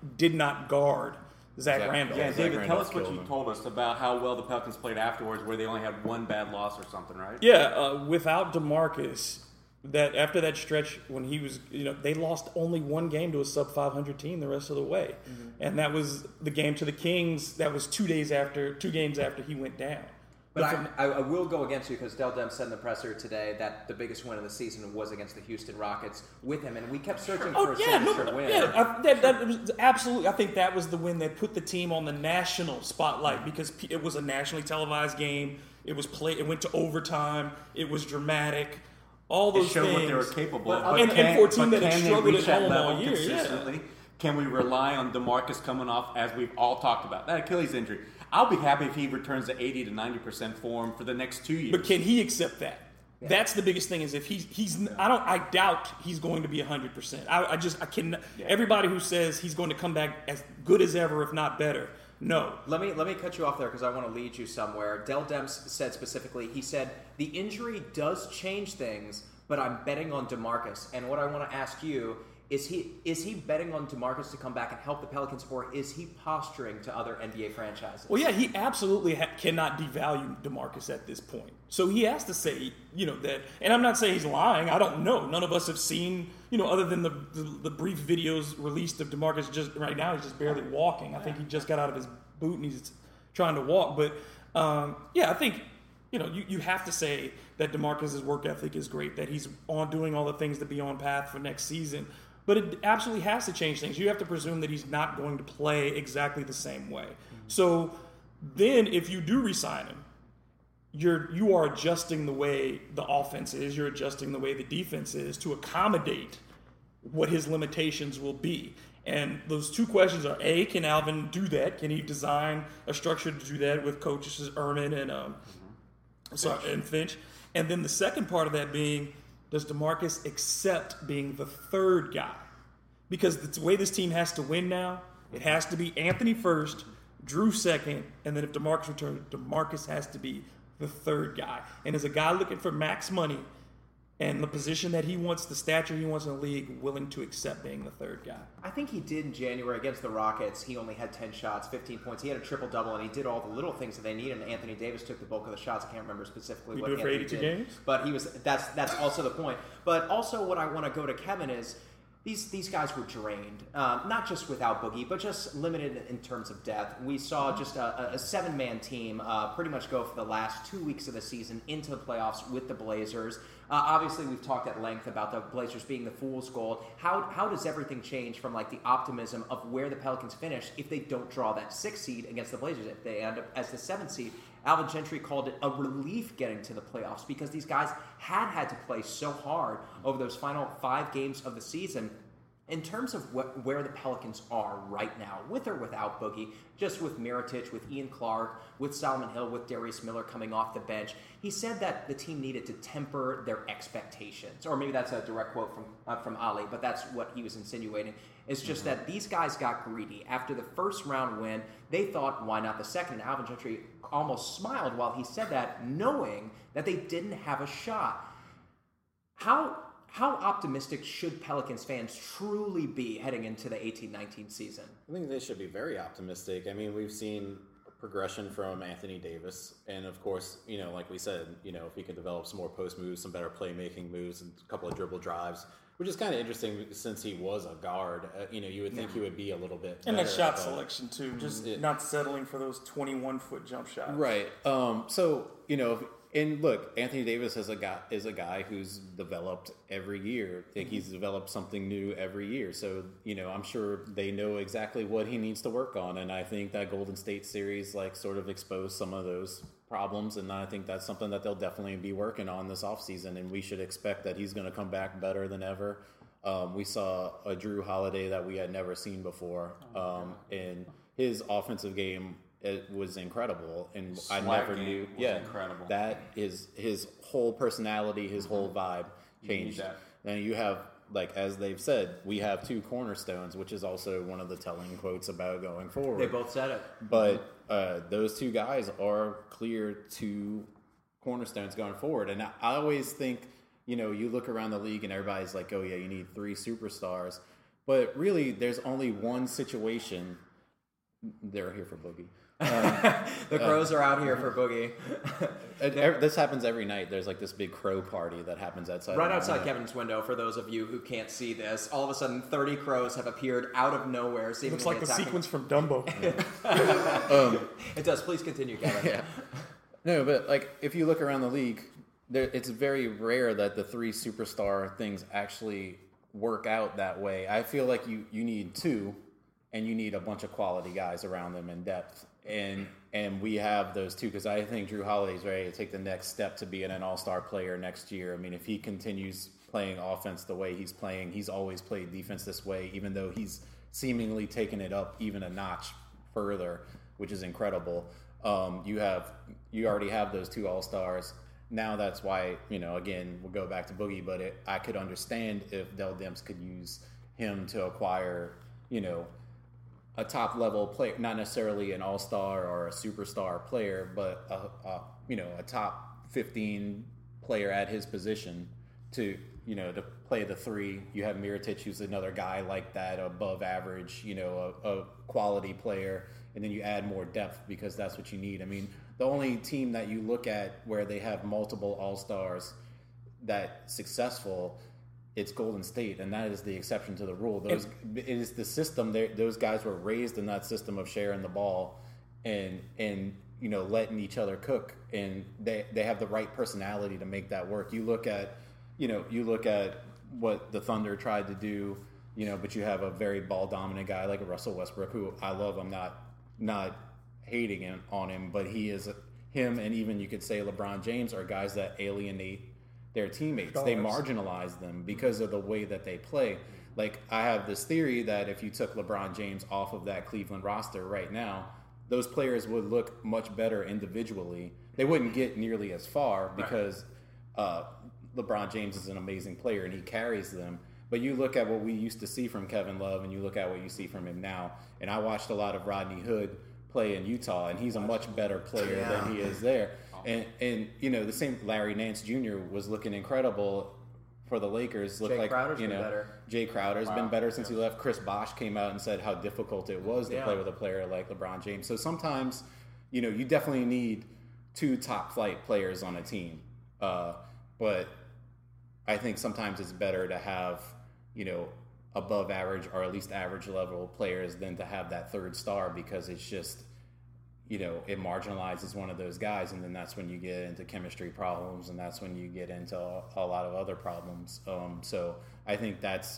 Zach Randolph. Yeah, David, tell us what you told us about how well the Pelicans played afterwards, where they only had 1 bad loss or something, right? Yeah, without DeMarcus, that after that stretch when he was, they lost only 1 game to a sub-500 team the rest of the way, and that was the game to the Kings. That was 2 games after he went down. But I will go against you because Dell Demps said in the presser today that the biggest win of the season was against the Houston Rockets with him, and we kept searching for a signature win. Yeah, that was absolutely. I think that was the win that put the team on the national spotlight because it was a nationally televised game. It was played. It went to overtime. It was dramatic. All those showed things. what they were capable of. And for a team that has struggled at home all year, consistently? Can we rely on DeMarcus coming off, as we've all talked about, that Achilles injury? I'll be happy if he returns to 80 to 90% form for the next 2 years. But can he accept that? Yeah. That's the biggest thing. Is if I doubt he's going to be 100%. I can. Yeah. Everybody who says he's going to come back as good as ever, if not better. No. Let me cut you off there because I want to lead you somewhere. Dell Demps said specifically, he said, the injury does change things, but I'm betting on DeMarcus. And what I want to ask you, is he betting on DeMarcus to come back and help the Pelicans, or is he posturing to other NBA franchises? Well, yeah, he absolutely cannot devalue DeMarcus at this point. So he has to say, that, and I'm not saying he's lying. I don't know. None of us have seen, other than the brief videos released of DeMarcus just right now, he's just barely walking. I think he just got out of his boot and he's trying to walk. But, I think, you have to say that DeMarcus' work ethic is great, that he's doing all the things to be on path for next season. But it absolutely has to change things. You have to presume that he's not going to play exactly the same way. Mm-hmm. So then if you do re-sign him, you are adjusting the way the offense is, you're adjusting the way the defense is to accommodate what his limitations will be. And those 2 questions are, A, can Alvin do that? Can he design a structure to do that with coaches Erman and Finch? And then the second part of that being, does DeMarcus accept being the third guy? Because the way this team has to win now, it has to be Anthony first, Drew second, and then if DeMarcus returns, DeMarcus has to be the third guy. And as a guy looking for max money and the position that he wants, the stature he wants in the league, willing to accept being the third guy. I think he did in January against the Rockets. He only had 10 shots, 15 points. He had a triple-double, and he did all the little things that they needed. And Anthony Davis took the bulk of the shots. I can't remember specifically what Anthony did. 82 games? But that's also the point. But also what I want to go to Kevin is, these guys were drained, not just without Boogie, but just limited in terms of depth. We saw just a 7-man team pretty much go for the last 2 weeks of the season into the playoffs with the Blazers. Obviously, we've talked at length about the Blazers being the fool's gold. How does everything change from the optimism of where the Pelicans finish if they don't draw that 6th seed against the Blazers? If they end up as the 7th seed, Alvin Gentry called it a relief getting to the playoffs because these guys had to play so hard over those final 5 games of the season. In terms of where the Pelicans are right now, with or without Boogie, just with Mirotic, with Ian Clark, with Solomon Hill, with Darius Miller coming off the bench, he said that the team needed to temper their expectations. Or maybe that's a direct quote from Ali, but that's what he was insinuating. It's just that these guys got greedy. After the first round win, they thought, why not the second? And Alvin Gentry almost smiled while he said that, knowing that they didn't have a shot. how optimistic should Pelicans fans truly be heading into the 18-19 season? I think they should be very optimistic. I mean, we've seen progression from Anthony Davis, and of course, like we said, if he can develop some more post moves, some better playmaking moves, and a couple of dribble drives, which is kind of interesting since he was a guard. You would think he would be a little bit and better that shot selection too, just not settling for those 21-foot jump shots. Right. So and look, Anthony Davis is a guy who's developed every year. I think he's developed something new every year. So I'm sure they know exactly what he needs to work on, and I think that Golden State series sort of exposed some of those problems, and I think that's something that they'll definitely be working on this offseason, and we should expect that he's going to come back better than ever. We saw a Drew Holiday that we had never seen before, and his offensive game, it was incredible, and I never knew. Yeah, incredible. That is his whole personality, his whole vibe changed. And you have, as they've said, we have two cornerstones, which is also one of the telling quotes about going forward. They both said it. But those two guys are clear two cornerstones going forward. And I always think, you look around the league and everybody's like, oh yeah, you need three superstars. But really, there's only one situation. They're here for Boogie. The Crows are out here for Boogie. This happens every night. There's this big crow party that happens outside. Right outside Kevin's window, for those of you who can't see this, all of a sudden 30 crows have appeared out of nowhere. It looks like the sequence from Dumbo. It does. Please continue, Kevin. Yeah. No, but if you look around the league, it's very rare that the three superstar things actually work out that way. I feel like you need two, and you need a bunch of quality guys around them in depth. And we have those two, because I think Drew Holiday's ready to take the next step to being an all-star player next year. I mean, if he continues playing offense the way he's playing, he's always played defense this way, even though he's seemingly taken it up even a notch further, which is incredible. You already have those two all-stars. Now that's why, again, we'll go back to Boogie, but I could understand if Dell Demps could use him to acquire, a top-level player, not necessarily an all-star or a superstar player, but a top 15 player at his position to play the three. You have Mirotic, who's another guy like that, above average, a quality player, and then you add more depth because that's what you need. I mean, the only team that you look at where they have multiple all-stars that successful, it's Golden State, and that is the exception to the rule. It is the system. Those guys were raised in that system of sharing the ball and letting each other cook, and they have the right personality to make that work. You look at what the Thunder tried to do, but you have a very ball dominant guy like Russell Westbrook, who I love. I'm not hating on him, but him, and even you could say LeBron James are guys that alienate their teammates. They marginalize them because of the way that they play. I have this theory that if you took LeBron James off of that Cleveland roster right now, those players would look much better individually. They wouldn't get nearly as far because LeBron James is an amazing player and he carries them. But you look at what we used to see from Kevin Love and you look at what you see from him now. And I watched a lot of Rodney Hood play in Utah, and he's a much better player than he is there. And the same Larry Nance Jr. was looking incredible for the Lakers. Jay Crowder's been better. Jay Crowder's been better since he left. Chris Bosh came out and said how difficult it was to play with a player like LeBron James. So sometimes, you definitely need two top flight players on a team. But I think sometimes it's better to have, above average or at least average level players than to have that third star, because it's just, it marginalizes one of those guys, and then that's when you get into chemistry problems, and that's when you get into a lot of other problems. So I think that's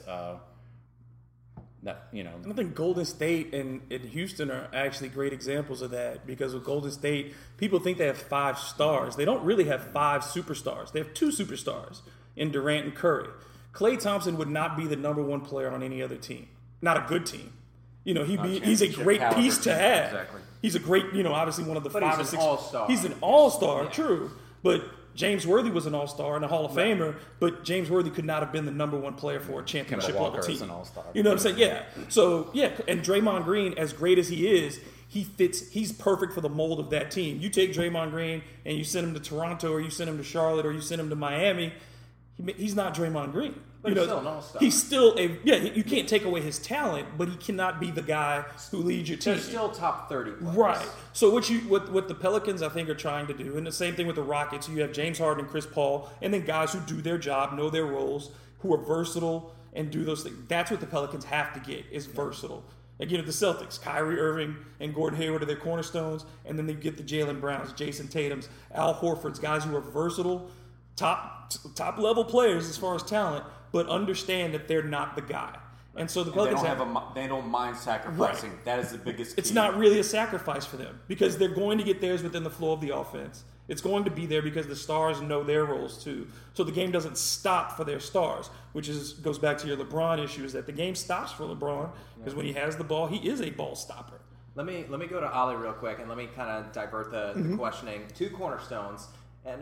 that. I think Golden State and Houston are actually great examples of that, because with Golden State, people think they have 5 stars. They don't really have 5 superstars. They have 2 superstars in Durant and Curry. Klay Thompson would not be the number 1 player on any other team. Not a good team. He's a great piece to have. Exactly. He's a great, obviously one of the 5 or 6. He's an all-star. He's an all-star, true. But James Worthy was an all-star and a Hall of Famer, but James Worthy could not have been the number 1 player for a championship level team. An all-star. You know what I'm saying? Yeah. So, and Draymond Green, as great as he is, he's perfect for the mold of that team. You take Draymond Green and you send him to Toronto, or you send him to Charlotte, or you send him to Miami, he's not Draymond Green. But he's still an all-star. He's still you can't take away his talent, but he cannot be the guy who leads your team. They're still top 30 players. Right. So what the Pelicans, I think, are trying to do, and the same thing with the Rockets, you have James Harden and Chris Paul, and then guys who do their job, know their roles, who are versatile and do those things. That's what the Pelicans have to get, is versatile. Again, the Celtics, Kyrie Irving and Gordon Hayward are their cornerstones, and then they get the Jaylen Browns, Jason Tatums, Al Horfords, guys who are versatile, top level players as far as talent, but understand that they're not the guy. And so the Pelicans they don't mind sacrificing. Right. That is the biggest key. It's not really a sacrifice for them because they're going to get theirs within the flow of the offense. It's going to be there because the stars know their roles too. So the game doesn't stop for their stars, which goes back to your LeBron issue, is that the game stops for LeBron because when he has the ball, he is a ball stopper. Let me go to Ali real quick, and let me kind of divert the questioning. 2 cornerstones, and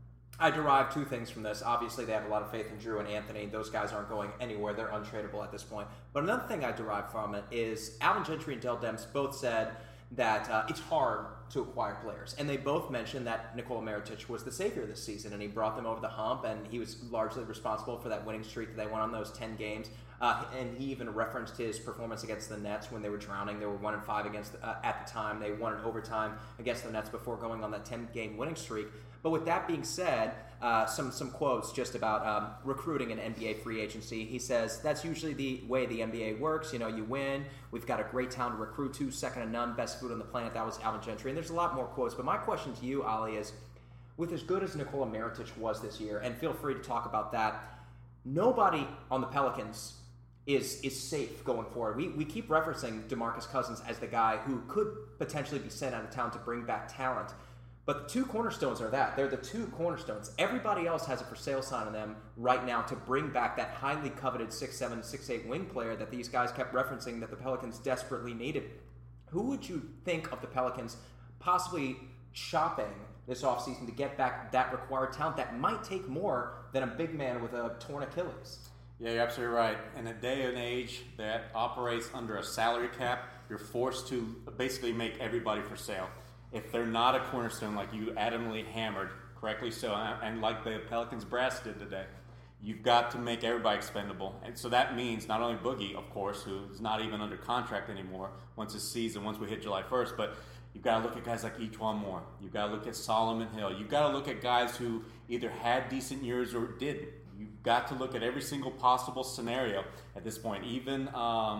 I derive 2 things from this. Obviously, they have a lot of faith in Drew and Anthony. Those guys aren't going anywhere. They're untradeable at this point. But another thing I derive from it is Alvin Gentry and Dell Demps both said that it's hard to acquire players. And they both mentioned that Nikola Mirotic was the savior this season, and he brought them over the hump, and he was largely responsible for that winning streak that they went on those 10 games. And he even referenced his performance against the Nets when they were drowning. They were 1-5 against at the time. They won in overtime against the Nets before going on that 10-game winning streak. But with that being said, some quotes just about recruiting and NBA free agency. He says, that's usually the way the NBA works. You know, you win. We've got a great town to recruit to, second to none, best food on the planet. That was Alvin Gentry. And there's a lot more quotes. But my question to you, Ali, is with as good as Nikola Mirotic was this year, and feel free to talk about that, nobody on the Pelicans is safe going forward. We keep referencing DeMarcus Cousins as the guy who could potentially be sent out of town to bring back talent. But the 2 cornerstones are that. They're the 2 cornerstones. Everybody else has a for sale sign on them right now to bring back that highly coveted 6'7", 6'8" wing player that these guys kept referencing that the Pelicans desperately needed. Who would you think of the Pelicans possibly shopping this offseason to get back that required talent that might take more than a big man with a torn Achilles? Yeah, you're absolutely right. In a day and age that operates under a salary cap, you're forced to basically make everybody for sale. If they're not a cornerstone, like you adamantly hammered, correctly so, and like the Pelicans brass did today, you've got to make everybody expendable. And so that means not only Boogie, of course, who's not even under contract anymore once we hit July 1st, but you've got to look at guys like E'Twaun Moore. You've got to look at Solomon Hill. You've got to look at guys who either had decent years or didn't. You've got to look at every single possible scenario at this point. Even,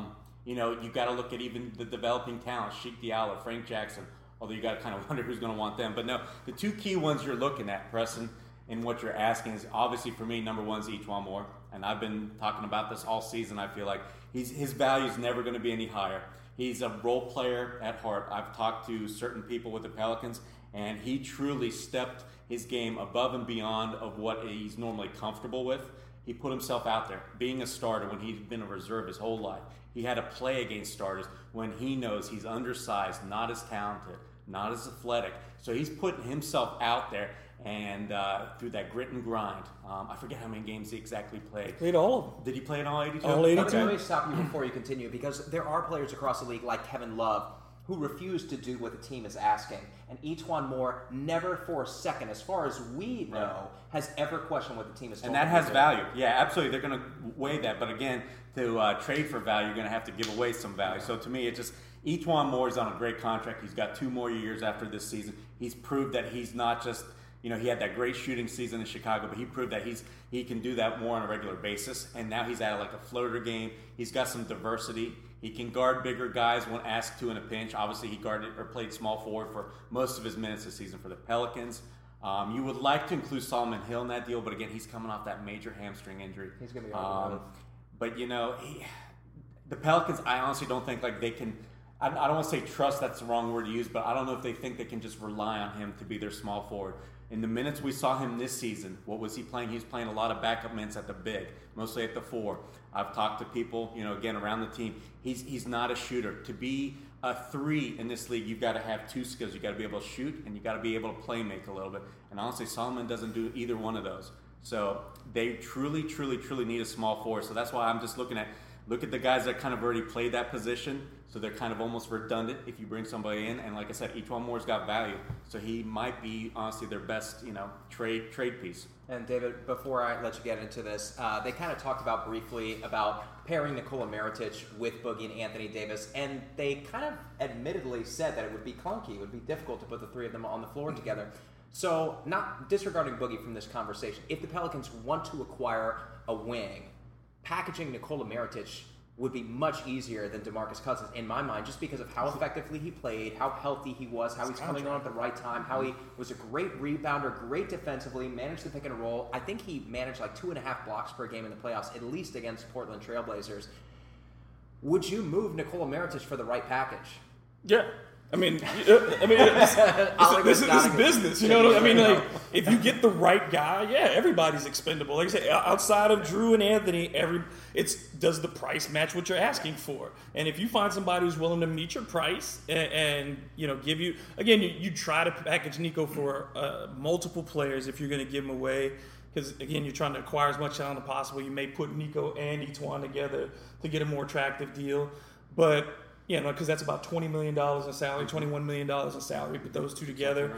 you've got to look at even the developing talent, Sheik Diallo, Frank Jackson, although you got to kind of wonder who's going to want them. But no, the 2 key ones you're looking at, Preston, and what you're asking is obviously for me, number 1 is E'Twaun Moore. And I've been talking about this all season. I feel like his value is never going to be any higher. He's a role player at heart. I've talked to certain people with the Pelicans, and he truly stepped his game above and beyond of what he's normally comfortable with. He put himself out there, being a starter when he'd been a reserve his whole life. He had to play against starters when he knows he's undersized, not as talented, not as athletic. So he's putting himself out there, and through that grit and grind. I forget how many games he exactly played. Played all of them. Did he play in all 82? All 82. Okay. Let me stop you before you continue, because there are players across the league like Kevin Love who refuse to do what the team is asking. And E'Twaun Moore never for a second, as far as we know, has ever questioned what the team is doing. And that has value. Yeah, absolutely. They're going to weigh that. But again, to trade for value, you're going to have to give away some value. So to me, it just, E'Twaun Moore is on a great contract. He's got 2 more years after this season. He's proved that he's not just, he had that great shooting season in Chicago, but he proved that he can do that more on a regular basis. And now he's at like a floater game. He's got some diversity. He can guard bigger guys when asked to in a pinch. Obviously, he guarded or played small forward for most of his minutes this season for the Pelicans. You would like to include Solomon Hill in that deal, but again, he's coming off that major hamstring injury. He's going to be on But, the Pelicans, I honestly don't think like they can – I don't want to say trust, that's the wrong word to use, but I don't know if they think they can just rely on him to be their small forward. In the minutes we saw him this season, what was he playing? He was playing a lot of backup minutes at the big, mostly at the 4. I've talked to people, again, around the team. He's not a shooter. To be a 3 in this league, you've got to have 2 skills. You've got to be able to shoot, and you've got to be able to play make a little bit. And honestly, Solomon doesn't do either one of those. So they truly, truly, truly need a small forward. So that's why I'm just looking at look at the guys that kind of already played that position, so they're kind of almost redundant if you bring somebody in. And like I said, E'Twaun Moore's got value, so he might be honestly their best, trade piece. And David, before I let you get into this, they kind of talked about briefly about pairing Nikola Mirotic with Boogie and Anthony Davis, and they kind of admittedly said that it would be clunky, it would be difficult to put the three of them on the floor together. So, not disregarding Boogie from this conversation, if the Pelicans want to acquire a wing, packaging Nikola Mirotic would be much easier than DeMarcus Cousins, in my mind, just because of how effectively he played, how healthy he was, how he's coming on at the right time, how he was a great rebounder, great defensively, managed the pick and roll. I think he managed like 2.5 blocks per game in the playoffs, at least against Portland Trailblazers. Would you move Nikola Mirotic for the right package? Yeah. This is business, you know what I mean? Like, if you get the right guy, yeah, everybody's expendable. Like I say, outside of Drew and Anthony, does the price match what you're asking for? And if you find somebody who's willing to meet your price and give you, again, you try to package Nico for multiple players if you're going to give him away. Because, again, you're trying to acquire as much talent as possible. You may put Nico and E'Twaun together to get a more attractive deal. But because that's about $20 million in salary, $21 million in salary, put those two together.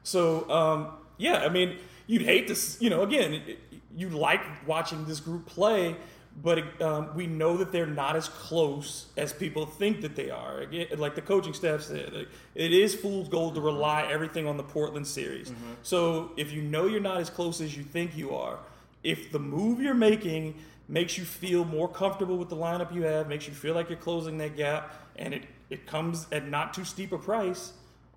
So, you'd hate to, again, you like watching this group play, but we know that they're not as close as people think that they are. Again, like the coaching staff said, it is fool's gold to rely everything on the Portland series. Mm-hmm. So if you know you're not as close as you think you are, if the move you're making makes you feel more comfortable with the lineup you have, makes you feel like you're closing that gap, and it comes at not too steep a price,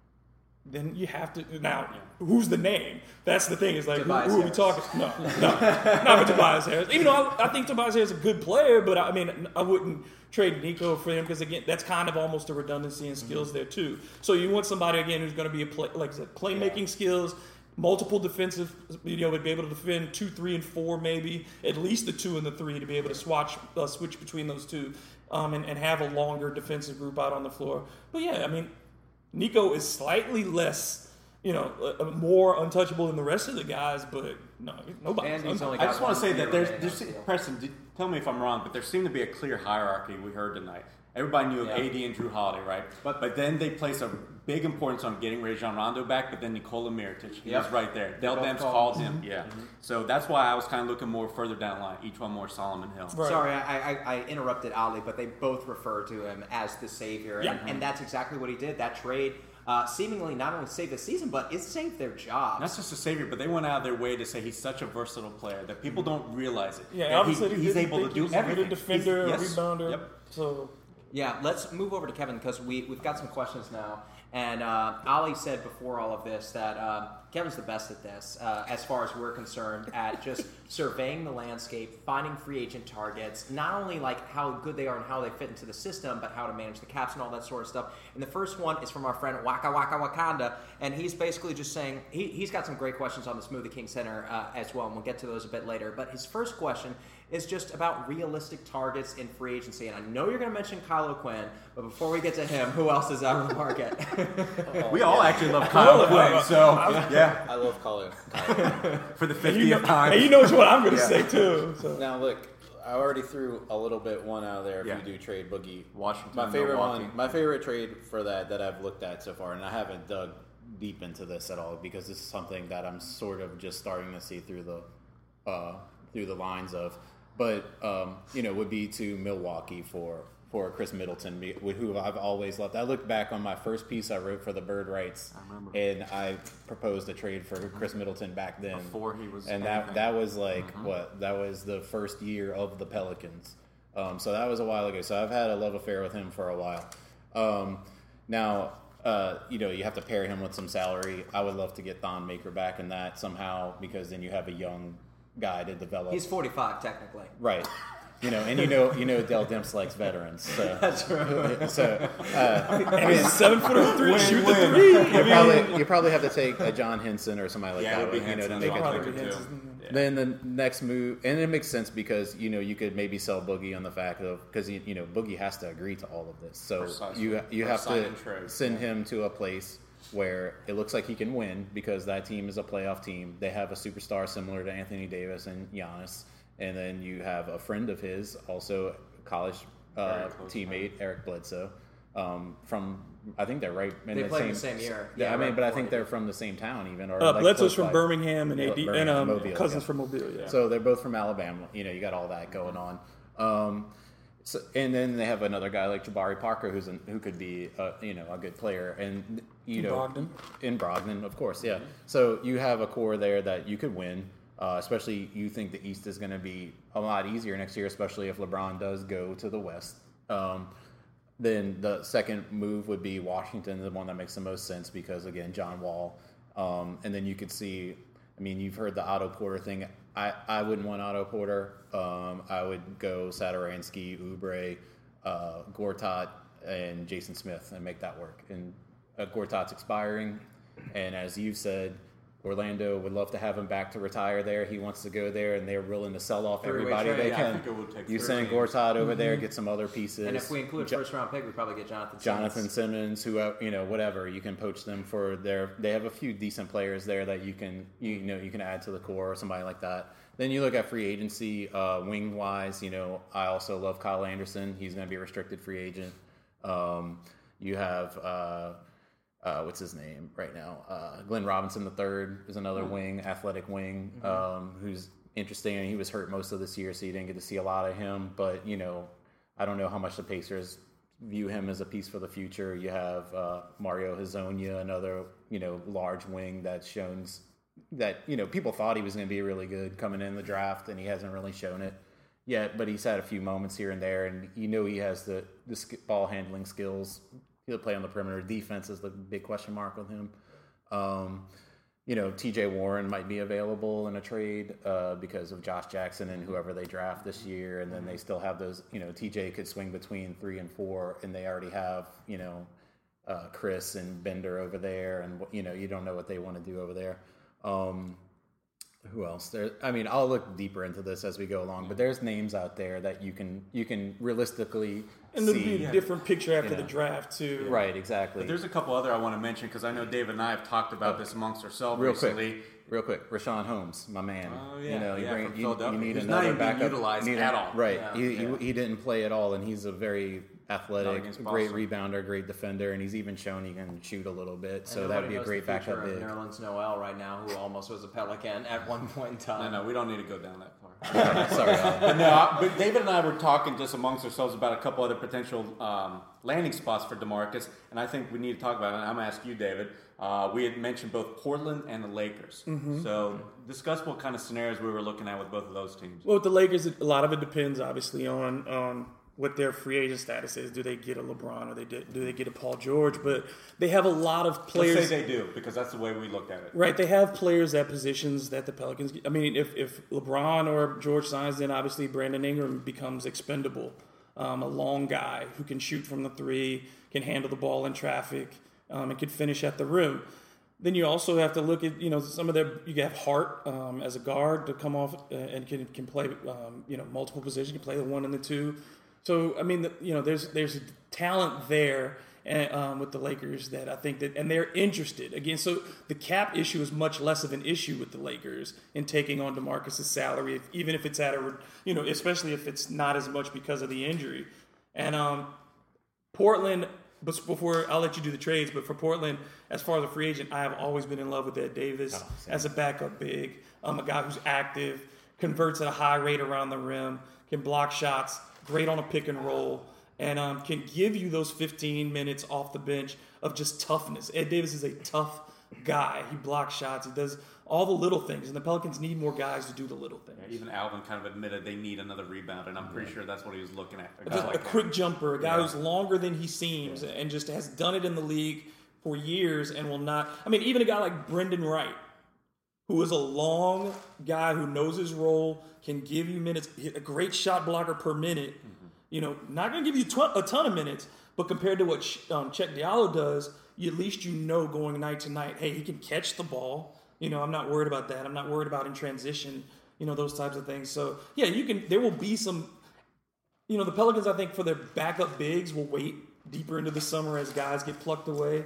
then you have to. Now, who's the name? That's the thing. Is like, who are we talking? No, not for Tobias Harris. Even though I think Tobias Harris is a good player, but I wouldn't trade Nico for him because, again, that's kind of almost a redundancy in skills there too. So you want somebody, again, who's going to be playmaking skills, multiple defensive, would be able to defend 2, 3, and 4 maybe, at least the 2 and the 3 to be able to switch between those two and have a longer defensive group out on the floor. But Nico is slightly less, more untouchable than the rest of the guys, but nobody's untouchable. I just want to say that there's Preston, tell me if I'm wrong, but there seemed to be a clear hierarchy we heard tonight. Everybody knew of AD and Drew Holiday, right? But then they place a big importance on getting Rajon Rondo back, but then Nikola Mirotic, he was right there. Dell Demps called him. Yeah. Mm-hmm. So that's why I was kind of looking more further down the line. E'Twaun Moore, Solomon Hill. Right. Sorry, I interrupted Ali, but they both refer to him as the savior. Yeah. And that's exactly what he did. That trade seemingly not only saved the season, but it saved their jobs. Not just a savior, but they went out of their way to say he's such a versatile player that people don't realize it. Yeah, he's able to do everything. A defender, a rebounder. Yep. So... Yeah, let's move over to Kevin because we've got some questions now. And Ali said before all of this that Kevin's the best at this as far as we're concerned at just surveying the landscape, finding free agent targets, not only like how good they are and how they fit into the system, but how to manage the caps and all that sort of stuff. And the first one is from our friend Waka Waka Wakanda, and he's basically just saying he's got some great questions on the Smoothie King Center as well, and we'll get to those a bit later. But his first question is just about realistic targets in free agency. And I know you're going to mention Kyle O'Quinn, but before we get to him, who else is out on the market? We all actually love Kyle O'Quinn, so yeah. I love Kyle. For the 50th time. And you know what I'm going to say, too. So. Now, look, I already threw a little bit one out there if you do trade Boogie. Washington, my favorite trade for that I've looked at so far, and I haven't dug deep into this at all because this is something that I'm sort of just starting to see through the lines of. But, would be to Milwaukee for Chris Middleton, who I've always loved. I looked back on my first piece I wrote for the Bird Rights, and I proposed a trade for Chris Middleton back then. Before he was and that was like, that was the first year of the Pelicans. So that was a while ago. So I've had a love affair with him for a while. Now, you have to pair him with some salary. I would love to get Thon Maker back in that somehow because then you have a young guy to develop. He's 45 technically. Right. And Dell Demps likes veterans. So. That's right. So, and he's 7'3", shoot the 3. You probably have to take a John Henson or somebody like that. To make it. Then the next move, and it makes sense because you could maybe sell Boogie on the fact of because Boogie has to agree to all of this. So you have to send him to a place where it looks like he can win because that team is a playoff team. They have a superstar similar to Anthony Davis and Giannis. And then you have a friend of his, also college teammate Eric Bledsoe. From I think they're right in they the played same, the same year. Yeah, I mean, right but I think they're from the same town even. Or Bledsoe's from by Birmingham and Mobile, Cousins from Mobile. Yeah. So they're both from Alabama. You got all that going on. So, and then they have another guy like Jabari Parker who could be a good player, and in Brogdon, of course, yeah. So you have a core there that you could win. Especially you think the East is going to be a lot easier next year, especially if LeBron does go to the West. Then the second move would be Washington, the one that makes the most sense because, again, John Wall. And then you could see, I mean, you've heard the Otto Porter thing. I wouldn't want Otto Porter. I would go Satoransky, Oubre, Gortat, and Jason Smith and make that work. And Gortat's expiring. And as you've said, Orlando would love to have him back to retire there. He wants to go there, and they're willing to sell off everybody they can. I think it would take you send Gortat over there, get some other pieces. And if we include first-round pick, we probably get Jonathan Simmons, who whatever. You can poach them for they have a few decent players there that you can add to the core or somebody like that. Then you look at free agency, wing wise. I also love Kyle Anderson. He's going to be a restricted free agent. You have. What's his name right now? Glenn Robinson III is another wing, athletic wing, who's interesting. And he was hurt most of this year, so you didn't get to see a lot of him. But, I don't know how much the Pacers view him as a piece for the future. You have Mario Hezonja, another, large wing that's shown that, people thought he was going to be really good coming in the draft, and he hasn't really shown it yet. But he's had a few moments here and there, and he has the ball handling skills. He'll play on the perimeter. Defense is the big question mark with him. TJ Warren might be available in a trade because of Josh Jackson and whoever they draft this year. And then they still have those, TJ could swing between 3 and 4, and they already have, Chris and Bender over there. And, you don't know what they want to do over there. Who else? I'll look deeper into this as we go along, but there's names out there that you can realistically and it'll be a different picture after the draft too. Yeah. Right, exactly. But there's a couple other I want to mention because I know David and I have talked about this amongst ourselves recently. Real quick, Rashawn Holmes, my man. Oh yeah, you need he's another not backup. Utilized at all. Right, he didn't play at all, and he's a very athletic, great rebounder, great defender, and he's even shown he can shoot a little bit. So that'd be a great backup big. Nerlens Noel right now, who almost was a Pelican at one point in time. No, we don't need to go down that far. Sorry, but David and I were talking just amongst ourselves about a couple other potential landing spots for DeMarcus, and I think we need to talk about it. And I'm going to ask you, David. We had mentioned both Portland and the Lakers. Mm-hmm. So discuss what kind of scenarios we were looking at with both of those teams. Well, with the Lakers, a lot of it depends, obviously, on what their free agent status is. Do they get a LeBron or do they get a Paul George? But they have a lot of players. Let's say they do, because that's the way we looked at it. Right. They have players at positions that the Pelicans – I mean, if LeBron or George signs, then obviously Brandon Ingram becomes expendable. A long guy who can shoot from the 3, can handle the ball in traffic, and can finish at the rim. Then you also have to look at, some of you have Hart as a guard to come off and can play, multiple positions, can play the 1 and the 2. So, I mean, there's talent there with the Lakers that I think and they're interested. Again, so the cap issue is much less of an issue with the Lakers in taking on DeMarcus' salary, even if it's especially if it's not as much because of the injury. And Portland, before I'll let you do the trades, but for Portland, as far as a free agent, I have always been in love with Ed Davis as a backup big. A guy who's active, converts at a high rate around the rim, can block shots, great on a pick and roll, and can give you those 15 minutes off the bench of just toughness. Ed Davis is a tough guy. He blocks shots. He does all the little things, and the Pelicans need more guys to do the little things. Yeah, even Alvin kind of admitted they need another rebound, and I'm pretty sure that's what he was looking at. A quick jumper, a guy who's longer than he seems and just has done it in the league for years and will not – I mean, even a guy like Brendan Wright, who is a long guy who knows his role, can give you minutes, hit a great shot blocker per minute. Mm-hmm. Not going to give you a ton of minutes, but compared to what Chet Diallo does, at least going night to night, hey, he can catch the ball. I'm not worried about that. I'm not worried about in transition, those types of things. So, yeah, there will be some, the Pelicans, I think, for their backup bigs will wait deeper into the summer as guys get plucked away.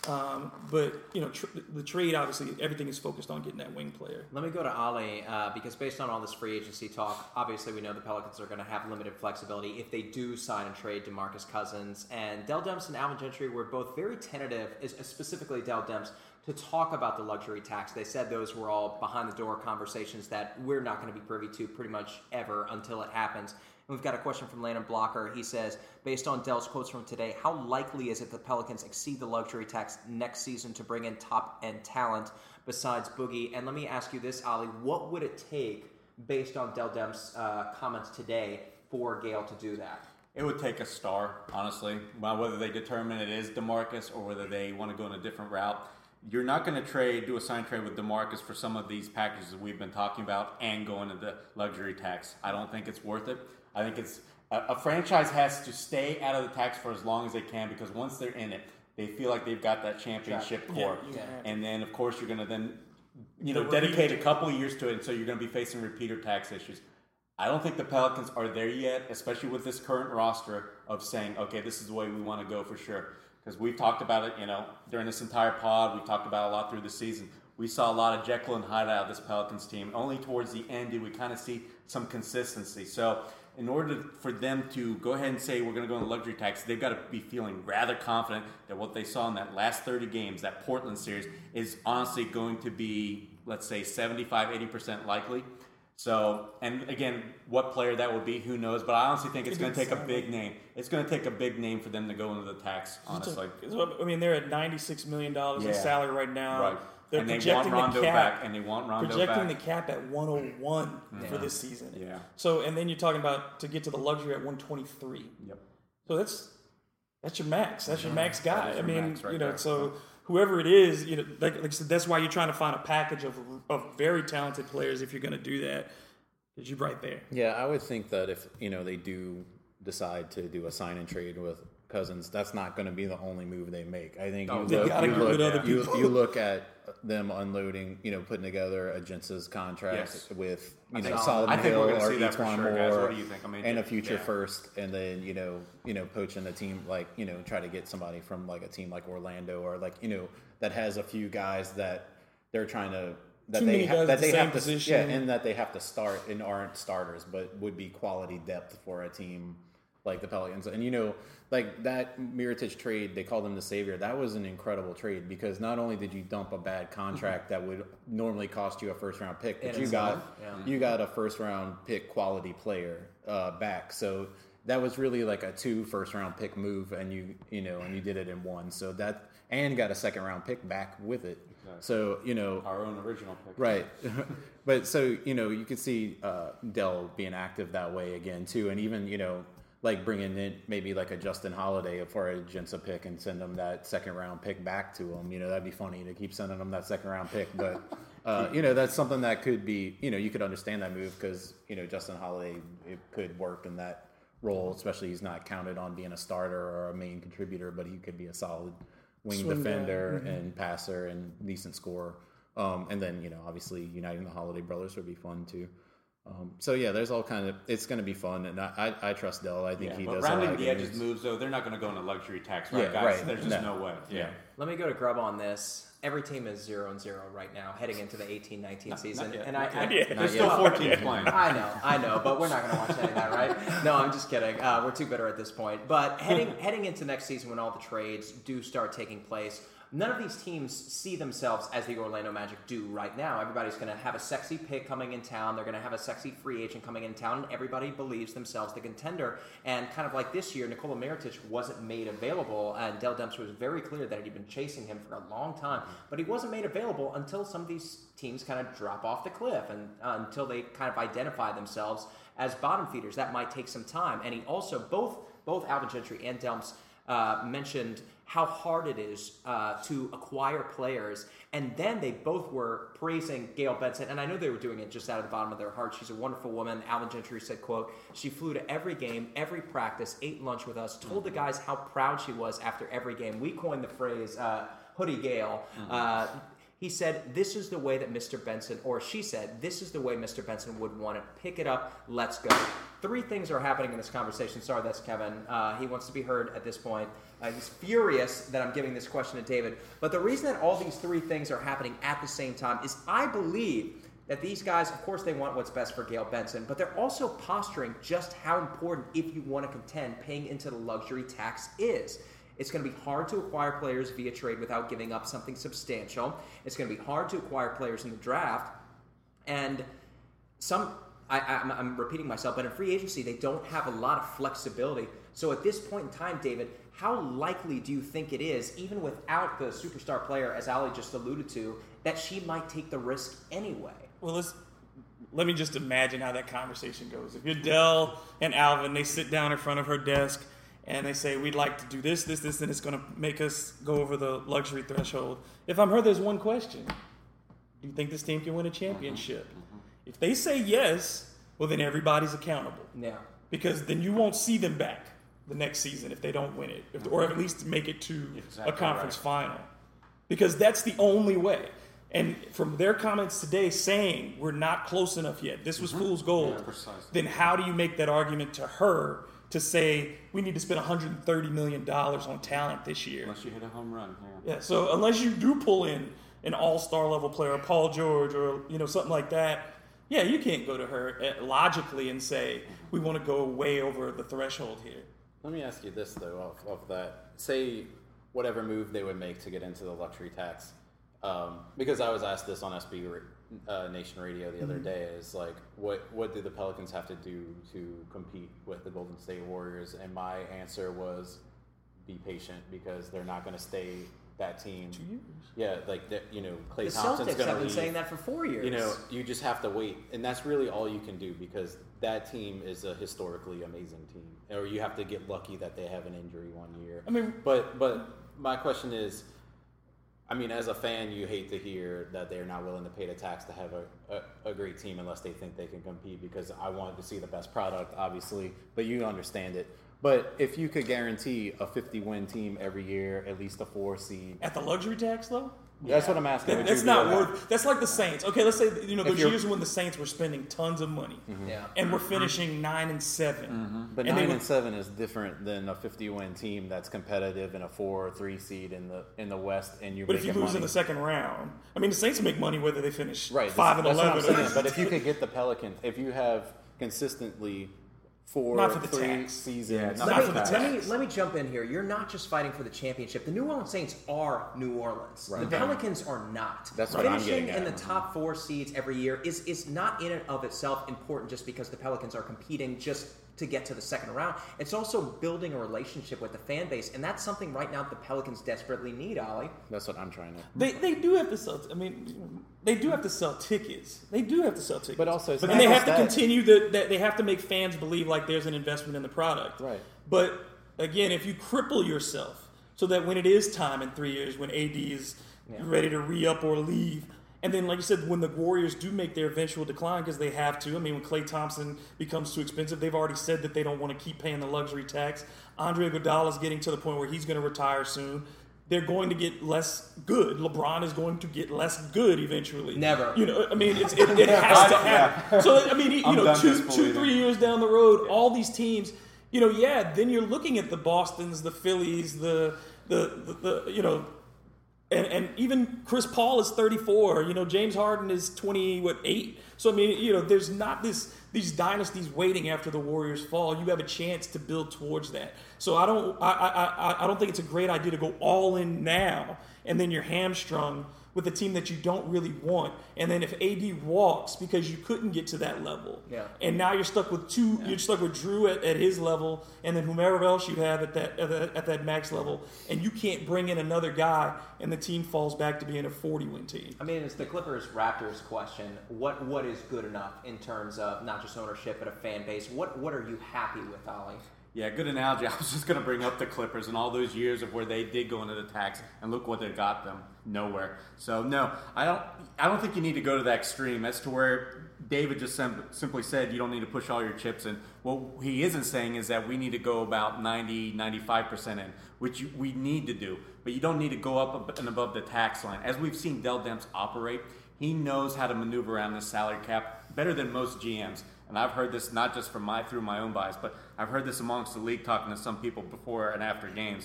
But the trade, obviously, everything is focused on getting that wing player. Let me go to Ali, because based on all this free agency talk, obviously we know the Pelicans are going to have limited flexibility if they do sign and trade DeMarcus Cousins. And Dell Demps and Alvin Gentry were both very tentative, specifically Dell Demps, to talk about the luxury tax. They said those were all behind-the-door conversations that we're not going to be privy to pretty much ever until it happens. And we've got a question from Landon Blocker. He says, based on Dell's quotes from today, how likely is it the Pelicans exceed the luxury tax next season to bring in top-end talent besides Boogie? And let me ask you this, Ali. What would it take, based on Dell Demps' comments today, for Gale to do that? It would take a star, honestly. Whether they determine it is DeMarcus or whether they want to go in a different route. You're not going to do a sign trade with DeMarcus for some of these packages that we've been talking about and go into the luxury tax. I don't think it's worth it. I think it's a franchise has to stay out of the tax for as long as they can, because once they're in it, they feel like they've got that championship core. Yeah. And then, of course, you're going to then dedicate a couple of years to it, and so you're going to be facing repeater tax issues. I don't think the Pelicans are there yet, especially with this current roster, of saying, okay, this is the way we want to go for sure. Because we've talked about it, during this entire pod. We've talked about it a lot through the season. We saw a lot of Jekyll and Hyde out of this Pelicans team. Only towards the end did we kind of see some consistency. So in order for them to go ahead and say we're going to go in the luxury tax, they've got to be feeling rather confident that what they saw in that last 30 games, that Portland series, is honestly going to be, let's say, 75-80% likely. So, and again, what player that would be, who knows? But I honestly think it's going to take a big name. It's going to take a big name for them to go into the tax, honestly. I mean, they're at $96 million in salary right now. Right. They're and they want Rondo back. And they want Rondo projecting back. the cap at 101 for this season. Yeah. So, and then you're talking about to get to the luxury at 123. Yep. So that's your max. That's your max guy. That is your max right there. So whoever it is, like I said, that's why you're trying to find a package of very talented players if you're going to do that. Because you're right there. Yeah, I would think that if they do decide to do a sign and trade with Cousins, that's not going to be the only move they make. I think you look at them unloading, putting together a Jensen's contract with Solomon Hill or Etuan Moore, what do you think? and a future first, and then poaching the team, try to get somebody from like a team like Orlando or that has a few guys that they're trying to. That they have to, and that they have to start and aren't starters, but would be quality depth for a team like the Pelicans. And like that Mirotić trade, they call them the savior. That was an incredible trade because not only did you dump a bad contract that would normally cost you a first round pick, but you got a first round pick quality player back. So that was really like a 2 first round pick move, and you did it in one. So that and got a second round pick back with it. So, our own original pick. Right. But so, you could see Dell being active that way again, too. And even, like bringing in maybe like a Justin Holiday for a Jensen pick and send them that second round pick back to him. That'd be funny to keep sending them that second round pick. But, that's something that could be, you could understand that move because, Justin Holiday, it could work in that role, especially he's not counted on being a starter or a main contributor, but he could be a solid wing defender and passer and decent scorer. And then, obviously uniting the Holiday brothers would be fun too. So yeah, there's all kind of, it's going to be fun. And I trust Dell. I think he does. Rounding the edges moves though, they're not going to go into luxury tax, right, guys? Right. There's just no way. Yeah. Let me go to Grubb on this. Every team is 0-0 right now, heading into the 18-19 season. There's still 4 teams playing. I know, but we're not going to watch any of that, right? No, I'm just kidding. We're too bitter at this point. But heading into next season when all the trades do start taking place, none of these teams see themselves as the Orlando Magic do right now. Everybody's going to have a sexy pick coming in town. They're going to have a sexy free agent coming in town. And everybody believes themselves the contender. And kind of like this year, Nikola Mirotić wasn't made available. And Dell Demps was very clear that he'd been chasing him for a long time. But he wasn't made available until some of these teams kind of drop off the cliff and until they kind of identify themselves as bottom feeders. That might take some time. And he also, both Alvin Gentry and Demps mentioned how hard it is to acquire players. And then they both were praising Gayle Benson. And I know they were doing it just out of the bottom of their heart. She's a wonderful woman. Alvin Gentry said, quote, "She flew to every game, every practice, ate lunch with us, told the guys how proud she was after every game." We coined the phrase Hoodie Gayle. He said, "This is the way that Mr. Benson," or she said, "This is the way Mr. Benson would want it. Pick it up. Let's go." 3 things are happening in this conversation. Sorry, that's Kevin. He wants to be heard at this point. He's furious that I'm giving this question to David. But the reason that all these three things are happening at the same time is I believe that these guys, of course, they want what's best for Gail Benson, but they're also posturing just how important, if you want to contend, paying into the luxury tax is. It's going to be hard to acquire players via trade without giving up something substantial. It's going to be hard to acquire players in the draft. And I'm repeating myself, but in free agency, they don't have a lot of flexibility. So at this point in time, David, how likely do you think it is, even without the superstar player, as Ali just alluded to, that she might take the risk anyway? Well, let me just imagine how that conversation goes. If you're Dell and Alvin, they sit down in front of her desk and they say, we'd like to do this, and it's going to make us go over the luxury threshold. If I'm her, there's one question. Do you think this team can win a championship? If they say yes, well, then everybody's accountable. Yeah. Because then you won't see them back the next season if they don't win it, or at least make it to a conference final. Because that's the only way. And from their comments today saying we're not close enough yet, this was fool's gold, then how do you make that argument to her to say we need to spend $130 million on talent this year? Unless you hit a home run. Yeah, so unless you do pull in an all-star level player, Paul George, or something like that, yeah, you can't go to her logically and say we want to go way over the threshold here. Let me ask you this, though, off that. Say whatever move they would make to get into the luxury tax. Because I was asked this on SB Nation Radio the other day, is like, what do the Pelicans have to do to compete with the Golden State Warriors? And my answer was be patient, because they're not going to stay that team. 2 years. Yeah, like Klay The Thompson's Celtics going to have been leave. Saying that for 4 years. You just have to wait, and that's really all you can do, because that team is a historically amazing team. Or you have to get lucky that they have an injury 1 year. I mean, but my question is, I mean, as a fan, you hate to hear that they're not willing to pay the tax to have a great team unless they think they can compete, because I wanted to see the best product, obviously, but you understand it. But if you could guarantee a 50-win team every year, at least a 4 seed. at the luxury tax, though? That's what I'm asking. That's not worth. That's like the Saints. Okay, let's say those you're- years when the Saints were spending tons of money, Yeah. and we're finishing 9-7. But And they 9 were- and 7 is different than a 50-win team that's competitive in a 4 or 3 seed in the West, and you're But if you making lose money. in the second round, I mean, the Saints make money whether they finish Right, 5-11. that's what I'm saying. But if you could get the Pelicans, if you have consistently 4 Not for the 3 tax. seasons, Not Let for me, the let, me, tax. let me jump in here. You're not just fighting for the championship. The New Orleans Saints are New Orleans. Right. The Pelicans are not. That's what I'm Finishing getting in at. the top 4 seeds every year is not in and of itself important just because the Pelicans are competing just to get to the second round. It's also building a relationship with the fan base, and that's something right now the Pelicans desperately need, Ollie. that's what I'm trying to. They do have to sell. I mean, they do have to sell tickets. They do have to sell tickets. But also, it's and not they just have to that. continue that. They have to make fans believe like there's an investment in the product. Right. But again, if you cripple yourself so that when it is time in 3 years, when AD is ready to re-up or leave, and then, like you said, when the Warriors do make their eventual decline, because they have to, I mean, when Klay Thompson becomes too expensive, they've already said that they don't want to keep paying the luxury tax. Andre Iguodala is getting to the point where he's going to retire soon. They're going to get less good. LeBron is going to get less good eventually. Never. I mean, it has to happen. So, I mean, I'm done 2, disbelieving. 3 years down the road, all these teams, then you're looking at the Bostons, the Phillies, the and even Chris Paul is 34. James Harden is 28. So I mean, there's not these dynasties waiting after the Warriors fall. You have a chance to build towards that. So I don't think it's a great idea to go all in now, and then you're hamstrung with a team that you don't really want. And then if AD walks because you couldn't get to that level, and now you're stuck with you're stuck with Drew at his level, and then whomever else you have at that max level, and you can't bring in another guy, and the team falls back to being a 40-win team. I mean, it's the Clippers-Raptors question. What is good enough in terms of not just ownership but a fan base? What are you happy with, Ollie? Yeah, good analogy. I was just going to bring up the Clippers and all those years of where they did go into the tax, and look what they got them. Nowhere. So, no, I don't think you need to go to that extreme. That's to where David just simply said you don't need to push all your chips in. What he isn't saying is that we need to go about 90, 95% in, which we need to do. But you don't need to go up and above the tax line. As we've seen Dell Demps operate, he knows how to maneuver around the salary cap better than most GMs. And I've heard this not just through my own bias, but I've heard this amongst the league talking to some people before and after games.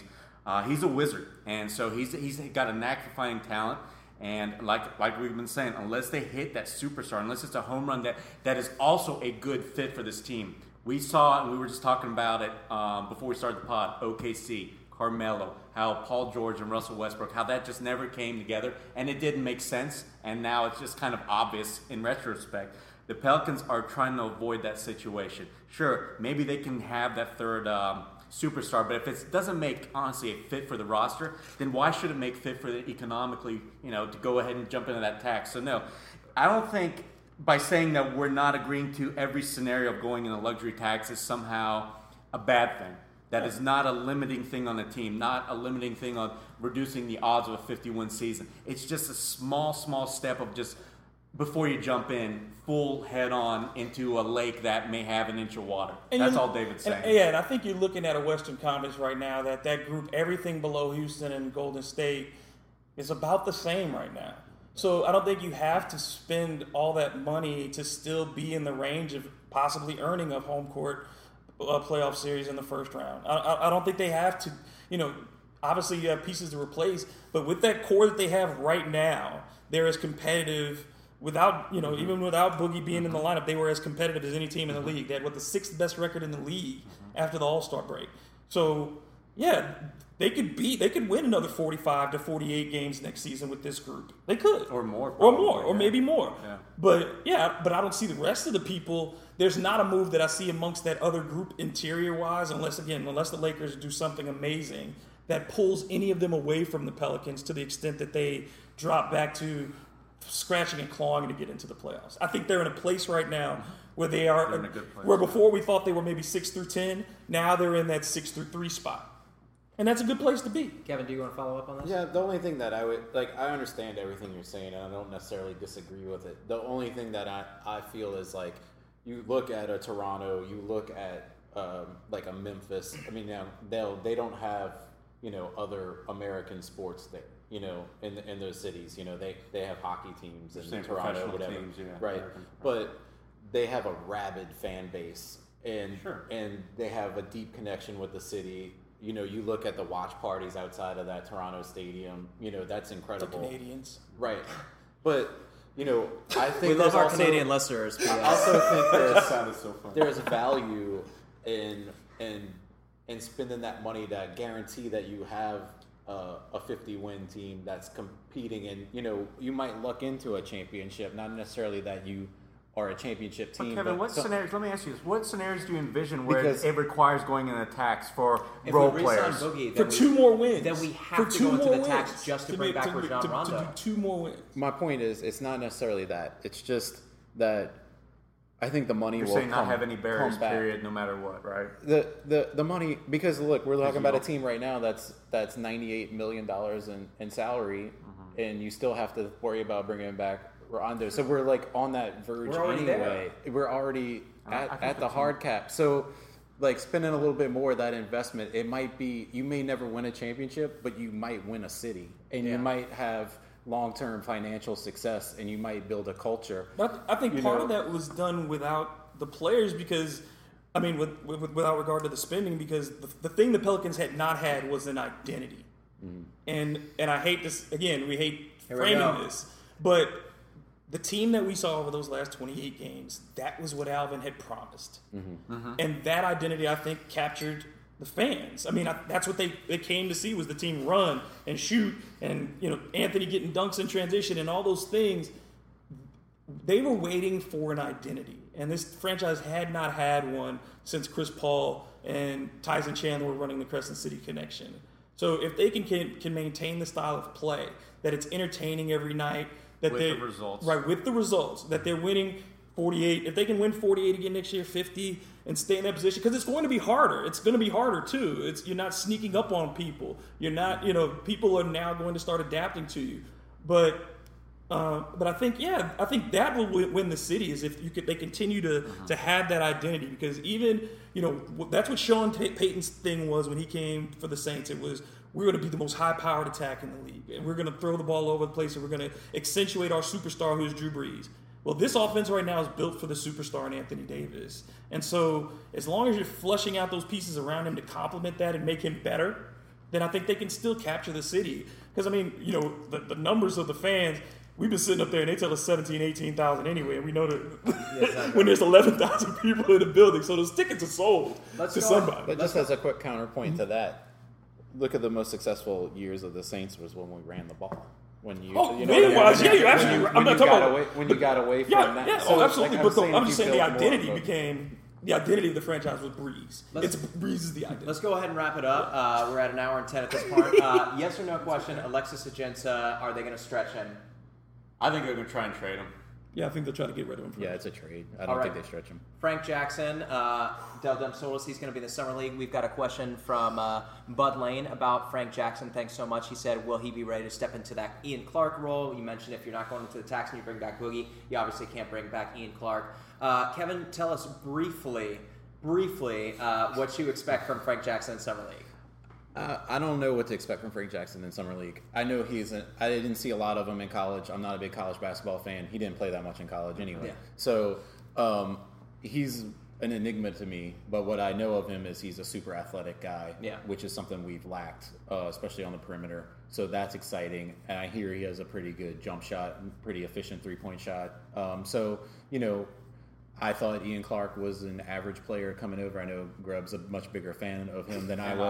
He's a wizard, and so he's got a knack for finding talent. And like we've been saying, unless they hit that superstar, unless it's a home run that is also a good fit for this team. We saw, and we were just talking about it before we started the pod, OKC, Carmelo, how Paul George and Russell Westbrook, how that just never came together, and it didn't make sense, and now it's just kind of obvious in retrospect. The Pelicans are trying to avoid that situation. Sure, maybe they can have that third superstar, but if it doesn't make, honestly, a fit for the roster, then why should it make fit for the economically, to go ahead and jump into that tax? So no, I don't think by saying that we're not agreeing to every scenario of going in a luxury tax is somehow a bad thing. That is not a limiting thing on a team, not a limiting thing on reducing the odds of a 50-win season. It's just a small step of just, before you jump in, full head-on into a lake that may have an inch of water. That's all David's saying. And I think you're looking at a Western Conference right now that group, everything below Houston and Golden State, is about the same right now. So I don't think you have to spend all that money to still be in the range of possibly earning a home court playoff series in the first round. I don't think they have to, obviously you have pieces to replace, but with that core that they have right now, they're as competitive without, even without Boogie being in the lineup, they were as competitive as any team in the league. They had the 6th best record in the league after the All-Star break. So, yeah, they could win another 45 to 48 games next season with this group. They could. Or more. Or maybe more. Yeah. But I don't see the rest of the people. There's not a move that I see amongst that other group interior-wise, unless the Lakers do something amazing that pulls any of them away from the Pelicans to the extent that they drop back to scratching and clawing to get into the playoffs. I think they're in a place right now where they are, in a good place. where before we thought they were maybe 6 through 10, now they're in that 6 through 3 spot. And that's a good place to be. Kevin, do you want to follow up on this? Yeah, the only thing that I would, I understand everything you're saying, and I don't necessarily disagree with it. The only thing that I feel is, you look at a Toronto, you look at, a Memphis. I mean, now, they don't have, other American sports there, in those cities. They have hockey teams in Toronto, whatever. Teams, yeah, right. But they have a rabid fan base, and sure. And they have a deep connection with the city. You look at the watch parties outside of that Toronto stadium. That's incredible. The Canadians, right? But I think we love our Canadian listeners. I also That think there's value in spending that money to guarantee that you have a 50-win team that's competing, and you might luck into a championship, not necessarily that you are a championship team. But Kevin, scenarios? Let me ask you this: what scenarios do you envision where it requires going in a tax for role players? Boogie, for 2 more wins. Then we have to go into the tax just to bring back Rajon Rondo. To do 2 more wins. My point is, it's not necessarily that. It's just that I think the money will saying not have any barriers, back. Period, no matter what, right? The money, because look, we're talking about a team right now that's $98 million in salary, and you still have to worry about bringing back Rondo. So we're on that verge anyway. We're already at the hard cap. So spending a little bit more of that investment, it might be, you may never win a championship, but you might win a city, and you might have long-term financial success, and you might build a culture. But I think part of that was done without the players, because without regard to the spending, because the thing the Pelicans had not had was an identity. And I hate this, again, we hate framing this, but the team that we saw over those last 28 games, that was what Alvin had promised. And that identity, I think, captured the fans. I mean, that's what they came to see, was the team run and shoot, and Anthony getting dunks in transition and all those things. They were waiting for an identity, and this franchise had not had one since Chris Paul and Tyson Chandler were running the Crescent City Connection. So if they can maintain the style of play, that it's entertaining every night, that with the results. Right, with the results, that they're winning 48. If they can win 48 again next year, 50, and stay in that position, because it's going to be harder. It's going to be harder too. You're not sneaking up on people. You're not, people are now going to start adapting to you. But I think that will win the city, is if they continue to have that identity, because even that's what Sean Payton's thing was when he came for the Saints. It was, we're going to be the most high-powered attack in the league, and we're going to throw the ball all over the place, and we're going to accentuate our superstar, who's Drew Brees. Well, this offense right now is built for the superstar in Anthony Davis. And so as long as you're flushing out those pieces around him to complement that and make him better, then I think they can still capture the city. Because, I mean, you know, the numbers of the fans, we've been sitting up there and they tell us 17,000, 18,000 anyway. And we know that when there's 11,000 people in the building. So those tickets are sold to somebody. But just as a quick counterpoint to that, look at the most successful years of the Saints was when we ran the ball. When you, you know, you're absolutely right. I'm not talking about when you got away from that. Yeah, So absolutely. like, I'm just saying the identity became the identity of the franchise was Breeze. Breeze is the identity. Let's go ahead and wrap it up. We're at an hour and 10 at this point. Yes or no question? Alexis Agenza, are they going to stretch him? I think they're going to try and trade him. Yeah, I think they'll try to get rid of him. Yeah, it's a trade. I don't think they stretch him. Frank Jackson, Del Dem Solis, he's going to be in the Summer League. We've got a question from Bud Lane about Frank Jackson. Thanks so much. He said, will he be ready to step into that Ian Clark role? You mentioned if you're not going into the tax and you bring back Boogie, you obviously can't bring back Ian Clark. Kevin, tell us briefly what you expect from Frank Jackson in Summer League. I don't know what to expect from Frank Jackson in Summer League. I know I didn't see a lot of him in college. I'm not a big college basketball fan. He didn't play that much in college anyway. Yeah. So he's an enigma to me. But what I know of him is he's a super athletic guy, which is something we've lacked, especially on the perimeter. So that's exciting. And I hear he has a pretty good jump shot, pretty efficient three-point shot. So, you know, I thought Ian Clark was an average player coming over. I know Grubb's a much bigger fan of him than I was.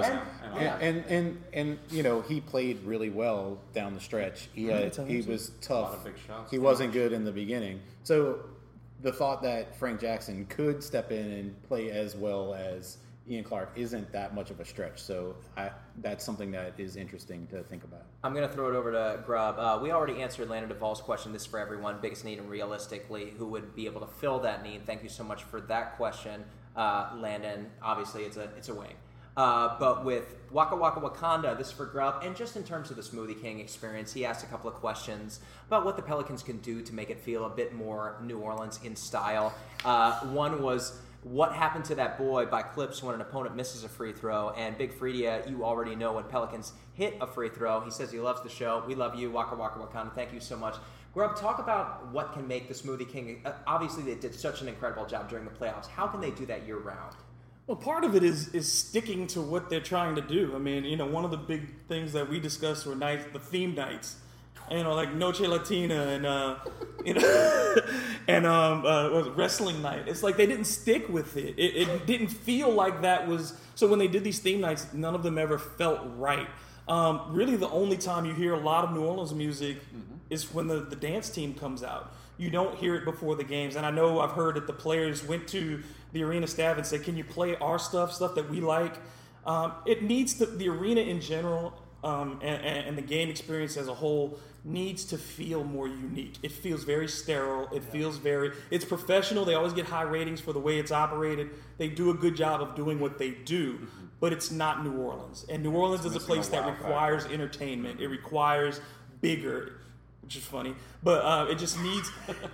And you know, he played really well down the stretch. He was tough. A lot of big shots. He wasn't good in the beginning. So the thought that Frank Jackson could step in and play as well as Ian Clark isn't that much of a stretch. So that's something that is interesting to think about. I'm going to throw it over to Grubb. We already answered Landon Duvall's question. This is for everyone. Biggest need and realistically, who would be able to fill that need? Thank you so much for that question, Landon. Obviously, it's a wing. But with Waka Waka Wakanda, this is for Grubb. And just in terms of the Smoothie King experience, he asked a couple of questions about what the Pelicans can do to make it feel a bit more New Orleans in style. One was, what happened to that boy by Clips when an opponent misses a free throw? And Big Freedia, you already know when Pelicans hit a free throw. He says he loves the show. We love you, Waka Waka Wakanda. Thank you so much. Grubb, talk about what can make the Smoothie King. Obviously, they did such an incredible job during the playoffs. How can they do that year-round? Well, part of it is sticking to what they're trying to do. I mean, you know, one of the big things that we discussed were the theme nights. You know, like Noche Latina and you know, and wrestling night. It's like they didn't stick with it. It didn't feel like that was. So when they did these theme nights, none of them ever felt right. Really, the only time you hear a lot of New Orleans music is when the dance team comes out. You don't hear it before the games. And I know I've heard that the players went to the arena staff and said, "Can you play our stuff that we like?" It needs the arena in general. And the game experience as a whole needs to feel more unique. It feels very sterile. It feels it's professional. They always get high ratings for the way it's operated. They do a good job of doing what they do, but it's not New Orleans. And New Orleans is a place that requires entertainment. It requires bigger, which is funny, but it just needs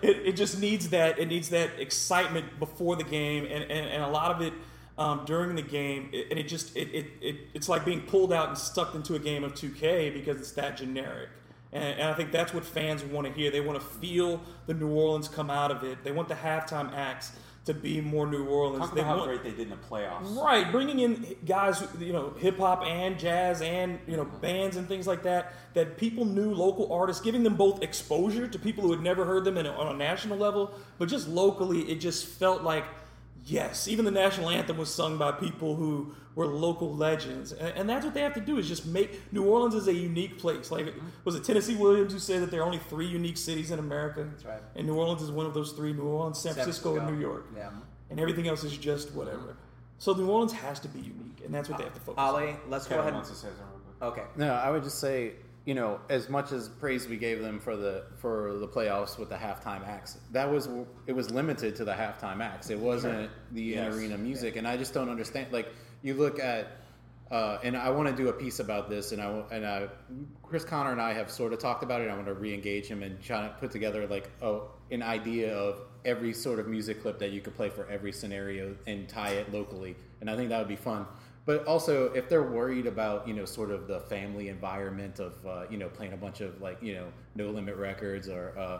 that excitement before the game, and a lot of it during the game, and it's like being pulled out and stuck into a game of 2K because it's that generic. And I think that's what fans want to hear. They want to feel the New Orleans come out of it. They want the halftime acts to be more New Orleans. Talk about how great they did in the playoffs. Right, bringing in guys, you know, hip hop and jazz and, you know, bands and things like that people knew, local artists, giving them both exposure to people who had never heard them on a national level, but just locally, it just felt like, yes, even the national anthem was sung by people who were local legends. And that's what they have to do, is just make New Orleans is a unique place. Like, was it Tennessee Williams who said that there are only 3 unique cities in America? That's right. And New Orleans is one of those 3, New Orleans, San Francisco, and New York. Yeah. And everything else is just whatever. So New Orleans has to be unique, and that's what they have to focus on. Ali, let's go ahead. Okay. No, I would just say, you know, as much as praise we gave them for the playoffs with the halftime acts, it was limited to the halftime acts. It wasn't the in-arena music, and I just don't understand. Like, you look at, and I want to do a piece about this, and Chris Connor and I have sort of talked about it. I want to re-engage him and try to put together like an idea of every sort of music clip that you could play for every scenario and tie it locally, and I think that would be fun. But also, if they're worried about, you know, sort of the family environment of, you know, playing a bunch of, like, you know, No Limit Records or,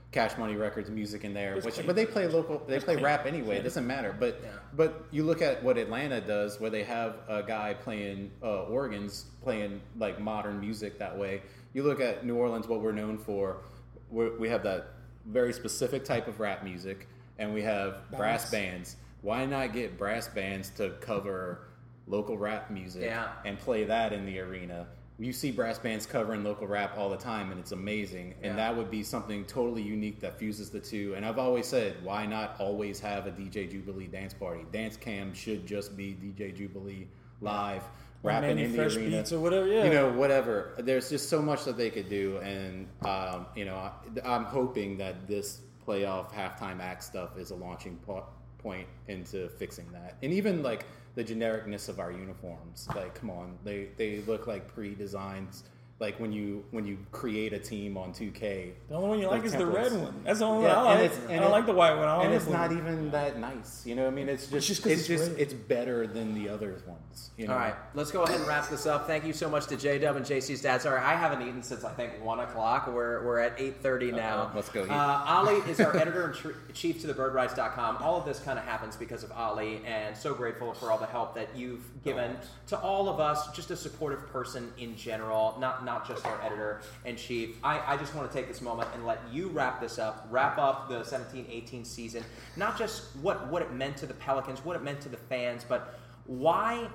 Cash Money Records music in there, but they play local. They play rap anyway. It doesn't matter. But you look at what Atlanta does, where they have a guy playing organs, playing like modern music that way. You look at New Orleans, what we're known for. We have that very specific type of rap music, and we have brass bands. Why not get brass bands to cover local rap music and play that in the arena? You see brass bands covering local rap all the time, and it's amazing. And that would be something totally unique that fuses the two. And I've always said, why not always have a DJ Jubilee dance party? Dance Cam should just be DJ Jubilee live, rapping in the arena. Beats or whatever, You know, whatever. There's just so much that they could do. And, you know, I'm hoping that this playoff halftime act stuff is a launching point into fixing that. And even, like, the genericness of our uniforms, like, come on, they look like pre-designed. Like when you create a team on 2K, the only one you like is the red one. That's the only one I like. I don't like the white one. And it's not even that nice. You know what I mean? It's just it's better than the other ones. You know? All right, let's go ahead and wrap this up. Thank you so much to J-Dub and JC's dad. Sorry, I haven't eaten since I think 1 o'clock. We're at 8:30 now. Let's go eat. Ali is our editor-in-chief to thebirdrights.com. All of this kind of happens because of Ali, and so grateful for all the help that you've given to all of us. Just a supportive person in general, not just our editor-in-chief. I just want to take this moment and let you wrap up the 17-18 season. Not just what it meant to the Pelicans, what it meant to the fans, but why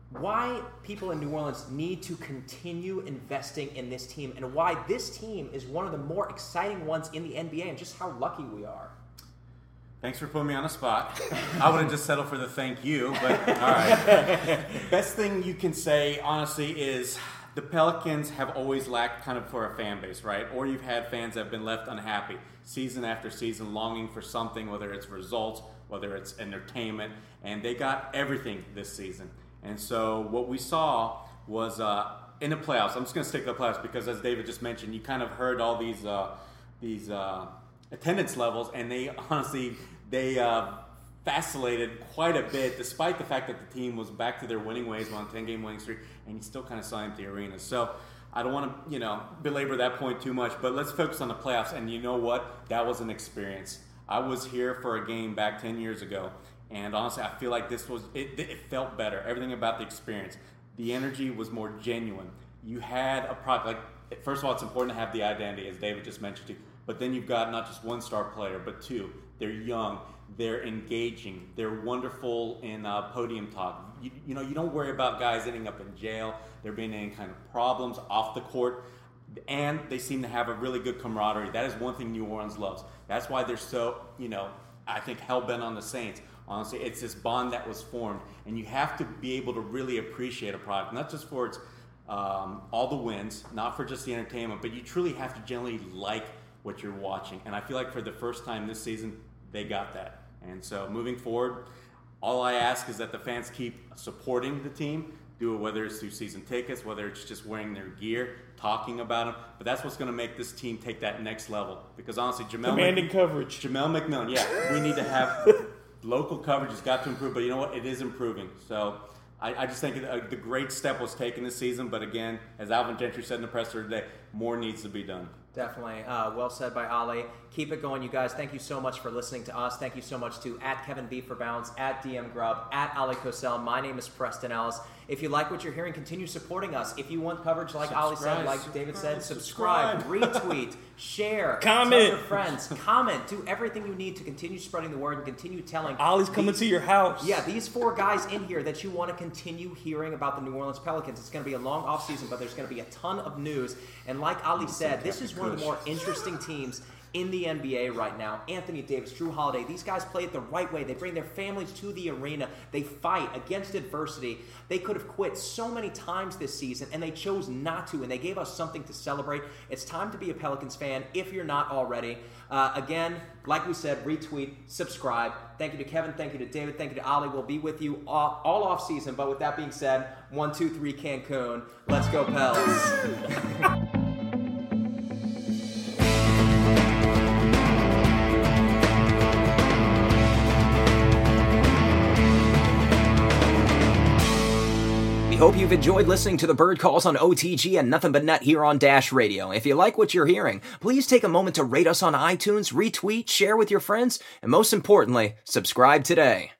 people in New Orleans need to continue investing in this team, and why this team is one of the more exciting ones in the NBA, and just how lucky we are. Thanks for putting me on the spot. I would have just settled for the thank you, but all right. Best thing you can say, honestly, is the Pelicans have always lacked kind of for a fan base, right? Or you've had fans that have been left unhappy season after season, longing for something, whether it's results, whether it's entertainment, and they got everything this season. And so what we saw was in the playoffs. I'm just going to stick to the playoffs because, as David just mentioned, you kind of heard all these attendance levels, and they honestly vacillated quite a bit, despite the fact that the team was back to their winning ways on a 10-game winning streak, and you still kind of saw empty arenas. So I don't want to, belabor that point too much, but let's focus on the playoffs. And you know what? That was an experience. I was here for a game back 10 years ago, and honestly, I feel like it felt better. Everything about the experience. The energy was more genuine. You had a product, like, first of all, it's important to have the identity, as David just mentioned too, but then you've got not just one star player, but two. They're young. They're engaging. They're wonderful in podium talk. You don't worry about guys ending up in jail. There being any kind of problems off the court. And they seem to have a really good camaraderie. That is one thing New Orleans loves. That's why they're so, I think, hell-bent on the Saints. Honestly, it's this bond that was formed. And you have to be able to really appreciate a product, not just for its all the wins, not for just the entertainment, but you truly have to generally like what you're watching. And I feel like for the first time this season, they got that. And so moving forward, all I ask is that the fans keep supporting the team, do it whether it's through season tickets, whether it's just wearing their gear, talking about them. But that's what's going to make this team take that next level. Because honestly, demanding coverage. Jamel McMillan, we need to have local coverage has got to improve. But you know what? It is improving. So I just think the great step was taken this season. But again, as Alvin Gentry said in the presser today, more needs to be done. Definitely. Well said by Ali. Keep it going, you guys. Thank you so much for listening to us. Thank you so much to @KevinB4Bounds, @DM Grubb, @Ali Cosell. My name is Preston Ellis. If you like what you're hearing, continue supporting us. If you want coverage like Ali said, like David said, subscribe, retweet, share, comment, tell your friends, comment, do everything you need to continue spreading the word and continue telling. Ali's coming to your house. Yeah, these 4 guys in here that you want to continue hearing about the New Orleans Pelicans. It's going to be a long offseason, but there's going to be a ton of news. And like Ali said, this is one of the more interesting teams in the NBA right now. Anthony Davis, Drew Holiday, these guys play it the right way. They bring their families to the arena. They fight against adversity. They could have quit so many times this season, and they chose not to, and they gave us something to celebrate. It's time to be a Pelicans fan if you're not already. Again, like we said, retweet, subscribe. Thank you to Kevin. Thank you to David. Thank you to Ali. We'll be with you all off season. But with that being said, 1, 2, 3, Cancun. Let's go, Pels. We hope you've enjoyed listening to the Bird Calls on OTG and Nothing But Net here on Dash Radio. If you like what you're hearing, please take a moment to rate us on iTunes, retweet, share with your friends, and most importantly, subscribe today.